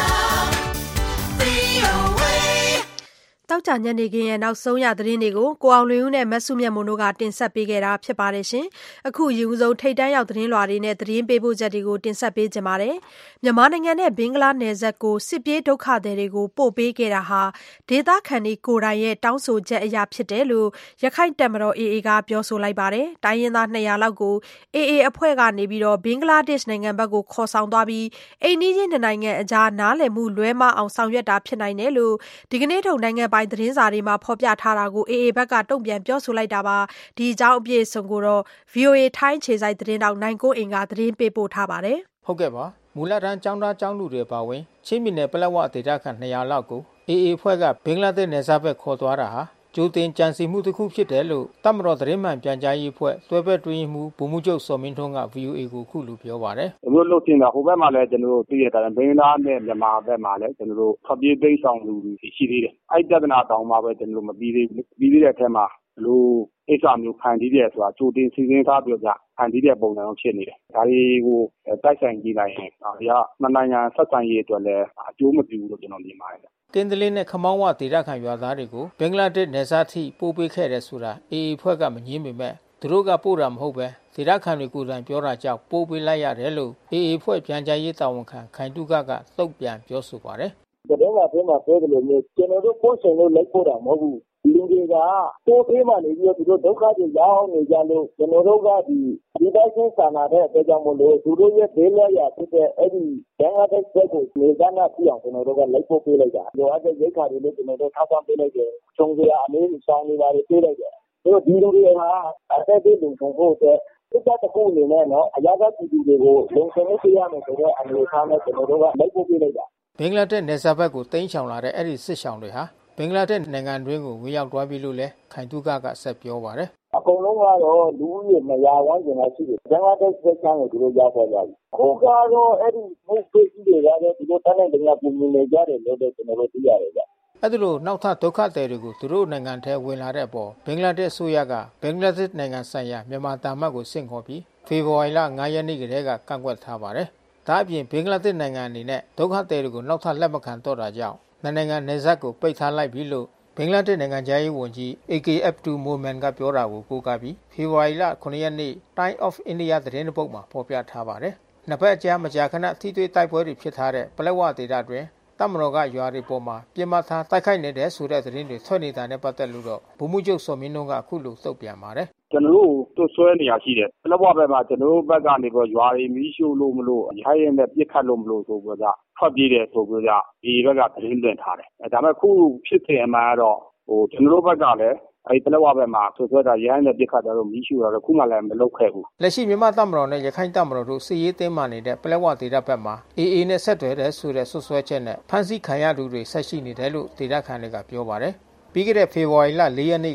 V O A တောက်ကြညနေခင်းရဲ့နောက်ဆုံးရသတင်းတွေကိုကိုအောင်လွင်ဦးနဲ့မဆုမြတ်မွန်တို့ကတင်ဆက်ပေးခဲ့တာဖြစ်ပါတယ်ရှင်။အခုယူဆုံးထိတ်တန်းရောက်သတင်းလွှာတွေနဲ့သတင်းပေးပို့ချက်တွေကိုတင်ဆက်ပေးကြပါမယ်။မြန်မာနိုင်ငံနဲ့ဘင်္ဂလားနယ်စပ်ကိုစစ်ပြေးဒုက္ခသည်တွေကိုပို့ပေးခဲ့တာဟာဒေသခံတွေကိုယ်တိုင်ရဲ့တောင်းဆိုချက်အရာဖြစ်တယ်လို့ရခိုင်တပ်မတော် A A ကပြောဆိုလိုက်ပါတယ်။တိုင်းရင်းသားနှစ်ရာလောက်ကို A A အဖွဲ့ကနေပြီးတော့ဘင်္ဂလားဒေ့ရှ်နိုင်ငံဘက်ကိုခေါ်ဆောင်သွားပြီးအိမ်နီးချင်းနိုင်ငံအကြားနားလည်မှုလွဲမှားအောင်ဆောင်ရွက်တာဖြစ်နိုင်တယ်လို့ဒီကနေ့ထုတ်နိုင်ငံပိုင်းသတင်းစာတွေမှာဖော်ပြထားတာကို A A ဘက်ကတုံ့ပြန်ပြောဆိုလိုက်တာပါ။ဒီအကြောင်းအပြည့်အစုံကိုတော့ V O A ထိုင်းခြေစိုက်သတင်းတောက်နိုင်ကိုအင်ကသတင်းပေးပို့ထားပါတယ်။ဟုတ်ကဲ့ပါမူလတန်းကျောင်းသားကျောင်းသူတွေပါဝင်ချင်းပြည်နယ်ပလက်ဝဒေသခံနှစ်ရာလောက်ကို A A အဖွဲ့ကဘင်္ဂလားဒေ့ရှ်နယ်စပ်ဘက်ခေါ်သွားတာဟာကျိုးတင်ကြံစီမှုတစ်ခုဖြစ်တယ်လို့တပ်မတော်သတင်းမှန်ပြန်ကြားရေးအဖွဲ့တွဲဘက်တွင်းမှုဗိုလ်မှူးချုပ်စောမင်းထွန်းက V O A ကိုခုလိုပြောပါတယ်။ကျွန်တော်တို့တင်တာဟိုဘက်မှာလည်းကျွန်တော်တို့သိရတာဘင်္ဂလားနဲ့မြန်မာဘက်မှာလည်းကျွန်တော်တို့ဖပြေးသိမ်းဆောင်လူတွေရှိသေးတယ်။အဲ့ပြဿနာတောင်မှပဲကျွန်တော်တို့မပြီးသေးဘူး။ပြီးသေးတဲ့အထက်မှာလို့အိစာမျိုးခံပြီးတဲ့ဆိုတာကျိုးတင်စီစဉ်ထားပြောကြခံပြီးတဲ့ပုံစံမျိုးဖြစ်နေတယ်။ဒါတွေကိုတိုက်ဆိုင်ကြည့်လိုက်ရင်ဒါကနှစ်နိုင်ငံဆက်ဆံရေးအတွက်လည်းအကျိုးမပြုဘူးလို့ကျွန်တော်မြင်ပါတယ်။ကင်းတလင်းနဲ့ခမောင်းဝဒေသခံရွာသားတွေကိုဘင်္ဂလားဒေ့ရှ်နယ်စပ်ထိပို့ပေးခဲ့တယ်ဆိုတာ A A အဖွဲ့ကမငြင်းပေမဲ့သူတို့ကပို့တာမဟုတ်ပဲဒေသခံတွေကိုယ်တိုင်ပြောတာကြောင့်ပို့ပေးလိုက်ရတယ်လို့ A A အဖွဲ့ပြန်ကြားရေးတာဝန်ခံခိုင်တုကကသုတ်ပြန်ပြောဆိုပါတယ်။တဲ့မှာပြန်မှာပြောတယ်လို့မျိုးကျွန်တော်တို့ပို့ဆောင်လို့လိုက်ပို့တာမဟုတ်ဘူး။လူတွေကပို့ပေးမှနေပြီးတော့သူတို့ဒုက္ခတွေရောက်နေကြလို့ကျွန်တော်တို့ကဒီဒီတိုင်းချင်းစာနာတဲ့အတွက်ကြောင့်မလို့သူတို့ရဲ့ဒေသရာဖြစ်တဲ့အဲ့ဒီဘင်္ဂလားဒေ့ရှ်ဘက်ကိုနေကြနာပြအောင်ကျွန်တော်တို့ကလိုက်ပို့ပေးလိုက်တာ။လိုအပ်တဲ့ရိက္ခာတွေလည်းကျွန်တော်တို့ထောက်ပံ့ပေးလိုက်တယ်။ခြုံစရာအလေးဆောင်နေပါလေပေးလိုက်တယ်။တို့ဒီလူတွေဟာအသက်တွေလုံခြုံဖို့အတွက်စစ်တပ်တခုအနေနဲ့နော်အရာသားပြည်သူတွေကိုလုံခြုံရေးပေးရမယ်ဆိုတဲ့အနေအထားနဲ့ကျွန်တော်တို့ကလိုက်ပို့ပေးလိုက်တာ။ဘင်္ဂလားဒေ့ရှ်နယ်စပ်ဘက်ကိုတိမ်းရှောင်လာတဲ့အဲ့ဒီစစ်ရှောင်တွေဟာဘင်္ဂလားဒေ့ရှ်နိုင်ငံတွင်းကိုဝင်ရောက်သွားပြီလို့လည်းခိုင်တုကကဆက်ပြောပါတယ်။အကုန်လုံးကတော့လူဦးရေနှစ်ရာဝန်းကျင်လောက်ရှိတယ်။ဘင်္ဂလားဒေ့ရှ်ဘက်ကကိုသူတို့ရောက်သွားကြပြီ။ခုကတော့အဲ့ဒီမှုဖေးကြီးတွေကတော့သူတို့တန်းတဲ့နေရာပုံမြင်နေကြတယ်လို့ကျွန်တော်တို့သိရတယ်ဗျ။အဲ့ဒါလို့နောက်ထပ်ဒုက္ခသည်တွေကိုသူတို့နိုင်ငံထဲဝင်လာတဲ့အပေါ်ဘင်္ဂလားဒေ့ရှ်အစိုးရကဘင်္ဂလားဒေ့ရှ်နိုင်ငံဆိုင်ရာမြန်မာတာမတ်ကိုဆင့်ခေါ်ပြီးဖေဖော်ဝါရီလငါးရက်နေ့ကတည်းကကန့်ကွက်ထားပါတယ်။ဒါအပြင်ဘင်္ဂလားဒေ့ရှ်နိုင်ငံအနေနဲ့ဒုက္ခသည်တွေကိုနောက်ထပ်လက်မခံတော့တာကြောင့်နိုင်ငံနယ်စပ်ကိုပိတ်ထားလိုက်ပြီလို့ဘင်္ဂလားဒေ့ရှ်နိုင်ငံသားရေးဝန်ကြီး A K Abdul Momen ကပြောတာကိုကိုးကားပြီးဖေဖော်ဝါရီလခုနှစ်ရက်နေ့ Time of India သတင်းတစ်ပုဒ်မှာဖော်ပြထားပါတယ်။နှစ်ဖက်အကြားမကြာခဏထိတွေ့တိုက်ပွဲတွေဖြစ်ထားတဲ့ပလက်ဝဒေသတွင်တပ်မတော်ကရွာတွေပေါ်မှာပြစ်မှတ်ထားတိုက်ခိုက်နေတဲ့ဆိုတဲ့သတင်းတွေထွက်နေတာနဲ့ပတ်သက်လို့တော့ဗိုလ်မှူးချုပ်စောမင်းနှုန်းကအခုလိုသုတ်ပြန်ပါတယ်။ကျွန်တော်တို့တို့ဆွဲနေရရှိတယ်။ပလက်ဝဘက်မှာကျွန်တော်တို့ဘက်ကနေပြီးရွာတွေမီးရှို့လို့မလို့ရိုက်ရဲနဲ့ပြစ်ခတ်လို့မလို့ဆိုပြီးတော့ထွက်ပြေးတယ်ဆိုပြီးတော့ဒီဘက်ကသတင်းသွင်းထားတယ်။ဒါပေမဲ့ခုဖြစ်တဲ့အမှန်ကတော့ဟိုကျွန်တော်တို့ဘက်ကလည်းအဲ့ပလက်ဝဘက်မှာဆိုဆွဲတာရဟန်းနဲ့ပြစ်ခတ်တာတော့မီးရှို့တာတော့ခုမှလည်းမလုပ်ခဲ့ဘူးလက်ရှိမြန်မာတပ်မတော်နဲ့ရခိုင်တပ်မတော်တို့စစ်ရေးတင်းမာနေတဲ့ပလက်ဝဒေသဘက်မှာ A A နဲ့ဆက်သွယ်တဲ့ဆိုတဲ့ဆွဆွဲချက်နဲ့ဖမ်းဆီးခံရသူတွေဆက်ရှိနေတယ်လို့ဒေသခံတွေကပြောပါတယ်ပြီးခဲ့တဲ့ဖေဖော်ဝါရီလလေးရက်နေ့ကလည်း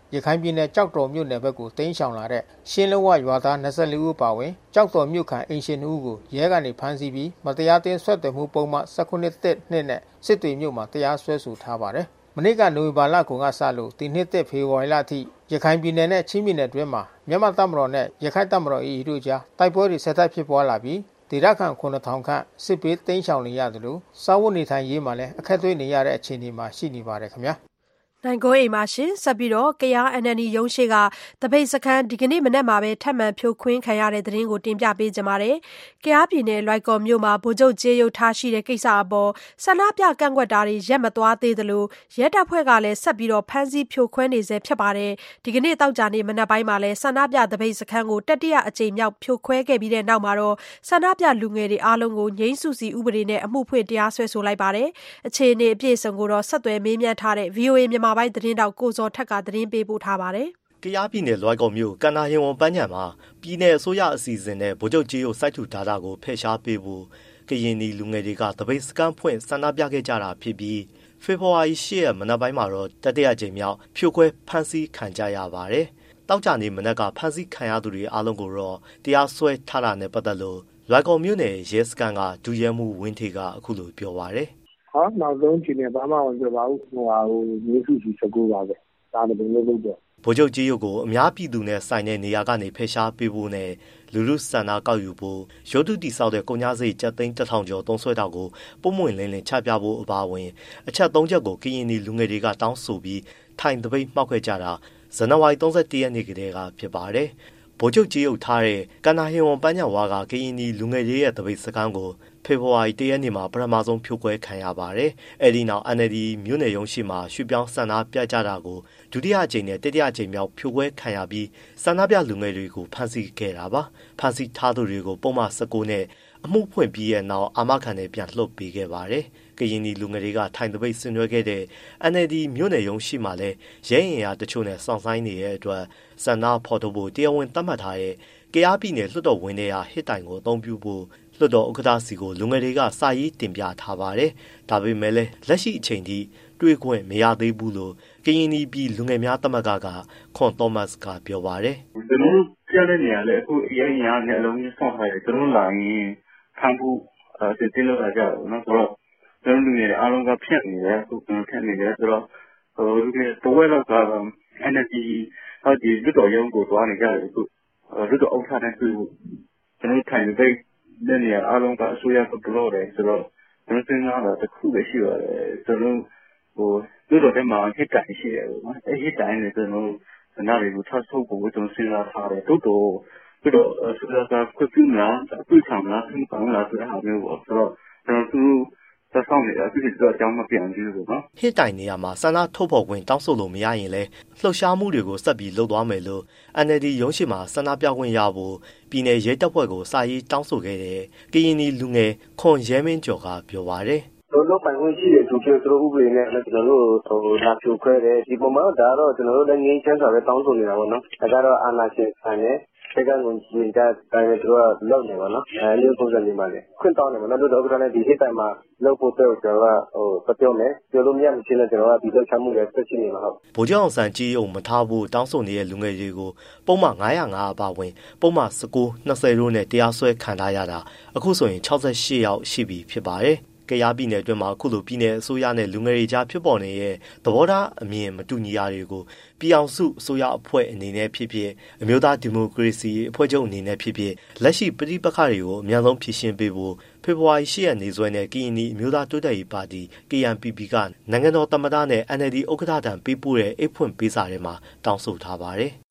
ရခိုင်ပြည်နယ်ကြောက်တော်မြို့နယ်ဘက်ကိုတိမ်းရှောင်လာတဲ့ရှင်းလဝရွာသား၂၄ဦးပါဝင်ကြောက်တော်မြို့ခံအင်ရှင်ဦးကိုရဲကနေဖမ်းဆီးပြီးမတရားသင်းဆွဲသွယ်မှုပုံမှန်၁၉တက်နှစ်နဲ့စစ်တွေမြို့မှာတရားစွဲဆိုထားပါတယ်။မနေ့ကနိုဝင်ဘာလကုန်ကစလို့ဒီနှစ်သက်ဖေဖော်ဝါရီလအထိရခိုင်ပြည်နယ်နဲ့ချင်းပြည်နယ်တွင်းမှာမြန်မာတပ်မတော်နဲ့ရခိုင်တပ်မတော် A E တို့ကြားတိုက်ပွဲတွေဆက်တိုက်ဖြစ်ပွားလာပြီးဒေသခံခုနှစ်ထောင်ခန့်စစ်ပေးတိမ်းရှောင်နေရတယ်လို့စားဝတ်နေထိုင်ရေးမှာလည်းအခက်တွေ့နေရတဲ့အခြေအနေမှာရှိနေပါတယ်ခင်ဗျာနိုင်ကိုအိမ်မှာရှင်ဆက်ပြီးတော့ကယား N N D ရုံးရှိကတပိတ်စခန်းဒီကနေ့မနက်မှာပဲထပ်မံဖြိုခွင်းခံရတဲ့သတင်းကိုတင်ပြပေးကြပါမယ်။ကယားပြည်နယ်လွိုက်ကော်မြို့မှာဗိုလ်ချုပ်ကျေးရုပ်ထားရှိတဲ့ကိစ္စအပေါ်ဆန္ဒပြကန့်ကွက်တာတွေရက်မသွားသေးသလိုရဲတပ်ဖွဲ့ကလည်းဆက်ပြီးတော့ဖမ်းဆီးဖြိုခွင်းနေဆဲဖြစ်ပါတယ်။ဒီကနေ့တောက်ကြနေမနက်ပိုင်းမှာလည်းဆန္ဒပြတပိတ်စခန်းကိုတတိယအကြိမ်မြောက်ဖြိုခွဲခဲ့ပြီးတဲ့နောက်မှာတော့ဆန္ဒပြလူငယ်တွေအားလုံးကိုငြိမ်းစုစီဥပဒေနဲ့အမှုဖွင့်တရားစွဲဆိုလိုက်ပါတယ်။အခြေအနေအပြည့်အစုံကိုတော့ဆက်သွယ်မေးမြန်းထားတဲ့ V O A မြန်မာပိုင်းသတင်းတောက်ကိုဇော်ထက်ကသတင်းပေးပို့ထားပါတယ်။ကယားပြည်နယ်လွိုက်ကော်မြို့ကန္နာဟင်ဝန်ပန်းညံမှာပြည်နယ်အစိုးရအစီအစဉ်နဲ့ဗိုလ်ချုပ်ကြီးကိုစိုက်ထူထားတာကိုဖယ်ရှားပေးဖို့ကရင်နီလူငယ်တွေကတပိတ်စကန်ဖွင့်ဆန္ဒပြခဲ့ကြတာဖြစ်ပြီးဖေဖော်ဝါရီ၈ရက်မနက်ပိုင်းမှာတော့တတိယကြိမ်မြောက်ဖြိုခွဲဖမ်းဆီးခံကြရပါတယ်။တောက်ကြနေမနက်ကဖမ်းဆီးခံရသူတွေအားလုံးကိုတော့တရားစွဲထားတာနဲ့ပတ်သက်လို့လွိုက်ကော်မြို့နယ်ရဲစခန်းကဒူရဲမှုဝင်းထေကအခုလိုပြောပါတယ်။ဟောနောက်ဆုံးချိန်နဲ့ဘာမှမပြောပါဘူး။ဟိုဟာဟိုမျိုးစုစီစကူပါပဲ။ဒါလည်းဘယ်လိုလုပ်တော့ဗိုလ်ချုပ်ကြီးရုပ်ကိုအများပြည်သူနဲ့ဆိုင်တဲ့နေရာကနေဖယ်ရှားပေးဖို့နဲ့လူလူစန္ဒကောက်ယူဖို့ရုပ်တုတိဆောက်တဲ့ကုန်ကြစိတ်ကျပ်သိန်းတစ်ထောင်ကျော်သုံးဆွဲတာကိုပုံမွင့်လင်းလင်းချပြဖို့အပါအဝင်အချက်သုံးချက်ကိုကရင်နီလူငယ်တွေကတောင်းဆိုပြီးထိုင်တပိတ်မှောက်ခဲ့ကြတာဇန်နဝါရီ၃၁ရက်နေ့ကတည်းကဖြစ်ပါတယ်။ဗိုလ်ချုပ်ကြီးရုပ်ထားတဲ့ကန္နာဟင်ဝန်ပန်းညံဝါကကရင်နီလူငယ်တွေရဲ့တပိတ်စခန်းကိုဖေဖော်ဝါရီ၁ရက်နေ့မှာပထမဆုံးဖြိုခွဲခံရပါတယ်။အဲဒီနောက် N L D မြို့နယ်ရုံးရှိမှာရွှေပြောင်းဆန္ဒပြကြတာကိုဒုတိယအကြိမ်နဲ့တတိယအကြိမ်မြောက်ဖြိုခွဲခံရပြီးဆန္ဒပြလူငယ်တွေကိုဖမ်းဆီးခဲ့တာပါ။ဖမ်းဆီးထားသူတွေကိုပုံမှန်၁၉နဲ့အမှုဖွင့်ပြီးရဲ့နောက်အာမခံနဲ့ပြန်လွှတ်ပေးခဲ့ပါတယ်။ကရင်နီလူငယ်တွေကထိုင်တပိတ်ဆင်နွှဲခဲ့တဲ့ N L D မြို့နယ်ရုံးရှိမှာလဲရဲရင်ရာတချို့နဲ့စောင့်ဆိုင်နေတဲ့အတွက်ဆန္ဒဖော်ထုတ်ဖို့တရားဝင်သတ်မှတ်ထားတဲ့ကယားပြည်နယ်လွှတ်တော်ဝင်တဲ့ဟာဟစ်တိုင်ကိုအသုံးပြုဖို့လွှတ်တော်ဥက္ကဋ္ဌစီကိုလူငယ်တွေကစာရေးတင်ပြထားပါတယ်။ဒါပေမဲ့လည်းလက်ရှိအချိန်ထိတွေ့ခွင့်မရသေးဘူးလို့ကရင်နီပြည်လူငယ်များသမဂ္ဂကခွန်သောမတ်ကပြောပါတယ်။ကျွန်တော်တို့ကြားတဲ့နေရာလေအခုအရင်ညာနဲ့အလုံးကြီးဆောက်ထားတယ်ကျွန်တော်လာရင်ဖမ်းဖို့အဲတင်လို့လာကြတယ်နော်ဆိုတော့ကျွန်တော်လူငယ်အားလုံးကဖြတ်နေတယ်အခုဖြတ်နေတယ်ဆိုတော့ဟိုလူငယ်တော့ဝဲတော့က N L D ဟောဒီလွှတ်တော်ရုံးကိုတွားနေကြတယ်အခုလွှတ်တော်ဥက္ကဋ္ဌနဲ့တွေ့ဖို့ကျွန်တော်ထိုင်နေတဲ့နေရာအားလုံးကအစိုးရကဘလို့တယ်ဆိုတော့ကျွန်တော်စဉ်းစားတာတစ်ခုပဲရှိပါတယ်ကျွန်တော်ဟိုလွှတ်တော်ထဲမှာဟစ်တိုင်ရှိတယ်ပေါ့နော်အဲဟစ်တိုင်နဲ့ကျွန်တော်စနာတွေကိုထပ်ထုတ်ဖို့ကျွန်တော်စဉ်းစားထားတယ်တို့တော့တို့တော့ဆိုတာကခွင့်ပြုမလားပြုဆောင်မလားပြုဆောင်လားဆိုတဲ့ဟာမျိုးပေါ့ဆိုတော့ကျွန်တော်သူသက်ဆောင်နေတာသူတို့အကြောင်းမပြန်ဘူးပေါ့နော်ဟစ်တိုင်နေရာမှာဆန္ဒထုတ်ဖော်ခွင့်တောင်းဆိုလို့မရရင်လဲလှုပ်ရှားမှုတွေကိုဆက်ပြီးလုပ်သွားမယ်လို့ N L D ရုံးရှိမှာဆန္ဒပြခွင့်ရဖို့ပြည်내ရဲတပ်ဖွဲ့ကိုစာရေးတောင်းဆိုခဲ့တဲ့ကရင်နီလူငယ်ခွန်ရဲမင်းကျော်ကပြောပါတယ်တို့တော့ပိုင်ခွင့်ရှိတဲ့သူတွေသူတို့ဥပဒေနဲ့ကျွန်တော်တို့ဟိုလာဖြိုခွဲတယ်ဒီပုံမှာဒါတော့ကျွန်တော်တို့လည်းငြိမ်းချမ်းစွာပဲတောင်းဆိုနေတာပေါ့နော်ဒါကတော့အာဏာရှင်ဆန်တဲ့တက္ကသိုလ်ကြီးတာတိုင်းတို့ကလောက်နေပါနော်အဲဒီပုံစံမျိုးပါလေခွင့်တောင်းတယ်မနော်တို့တော့ဥက္ကဋ္ဌနဲ့ဒီဟစ်တိုင်မှာလောက်ဖို့တော့ကျွန်တော်ကဟိုပြောမယ်ပြောလို့မရမချင်းနဲ့ကျွန်တော်ကဒီလောက်ချမှုလည်းဆက်ရှိနေမှာဟုတ်ဗိုလ်ချုပ်အောင်ဆန်းကြီးုံမထားဖို့တောင်းဆိုနေတဲ့လူငယ်တွေကိုပုံမှန်၅၀၅အပါဝင်ပုံမှန်၁၉ ၂၀တို့နဲ့တရားစွဲခံထားရတာအခုဆိုရင်၆၈ယောက်ရှိပြီဖြစ်ပါတယ်ကယားပြည်နယ်အတွင်းမှာအခုလိုပြည်နယ်အစိုးရနဲ့လူငယ်တွေကြားဖြစ်ပေါ်နေတဲ့သဘောထားအမြင်မတူညီတာတွေကိုပြည်အောင်စုအစိုးရအဖွဲ့အနေနဲ့ဖြစ်ဖြစ်အမျိုးသားဒီမိုကရေစီအဖွဲ့ချုပ်အနေနဲ့ဖြစ်ဖြစ်လက်ရှိပဋိပက္ခတွေကိုအများဆုံးဖြေရှင်းပေးဖို့ဖေဖော်ဝါရီ၈ရက်နေ့စွဲနဲ့ကရင်နီအမျိုးသားတိုးတက်ရေးပါတီ K N P P ကနိုင်ငံတော်သမ္မတနဲ့ N L D ဥက္ကဋ္ဌထံပေးပို့တဲ့အိတ်ဖွင့်ပေးစာထဲမှာတောင်းဆိုထားပါတယ်။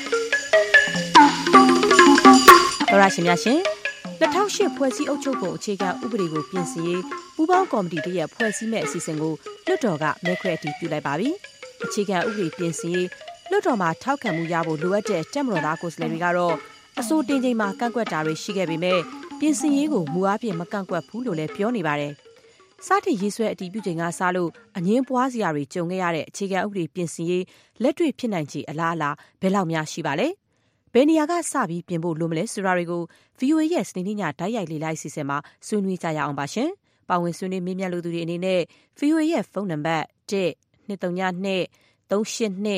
တော်ရရှိများရှင်၂၀၀၈ဖွဲ့စည်းအုပ်ချုပ်ပုံအခြေခံဥပဒေကိုပြင်ဆင်ရေးပူးပေါင်းကော်မတီတရက်ဖွဲ့စည်းမဲ့အစီအစဉ်ကိုလွှတ်တော်ကမဲခွဲအတည်ပြုလိုက်ပါပြီ။အခြေခံဥပဒေပြင်ဆင်ရေးလွှတ်တော်မှာထောက်ခံမှုရဖို့လိုအပ်တဲ့တပ်မတော်သားကိုယ်စားလှယ်တွေကတော့အဆိုတင်ချိန်မှာကန့်ကွက်တာတွေရှိခဲ့ပေမဲ့ပြင်ဆင်ရေးကိုမူအားဖြင့်မကန့်ကွက်ဘူးလို့လည်းပြောနေပါတယ်။စတင်ရေးဆွဲအတည်ပြုချိန်ကစလို့အငင်းပွားစရာတွေကြုံခဲ့ရတဲ့အခြေခံဥပဒေပြင်ဆင်ရေးလက်တွေ့ဖြစ်နိုင်ခြေအလားအလာဘယ်လောက်များရှိပါလဲ။ဘယ်နေရာကစပြီးပြင်ဖို့လိုမလဲဆိုတာတွေကို V O A ရဲ့စနေနေ့ညဓာတ်ရိုက်လေလိုက်စီစဉ်မှာဆွေးနွေးကြရအောင်ပါရှင်။ပါဝင်ဆွေးနွေးမေးမြန်းလူသူတွေအနေနဲ့ V O A ရဲ့ဖုန်းနံပါတ် ၁ ၂၃၂ ၃၈၂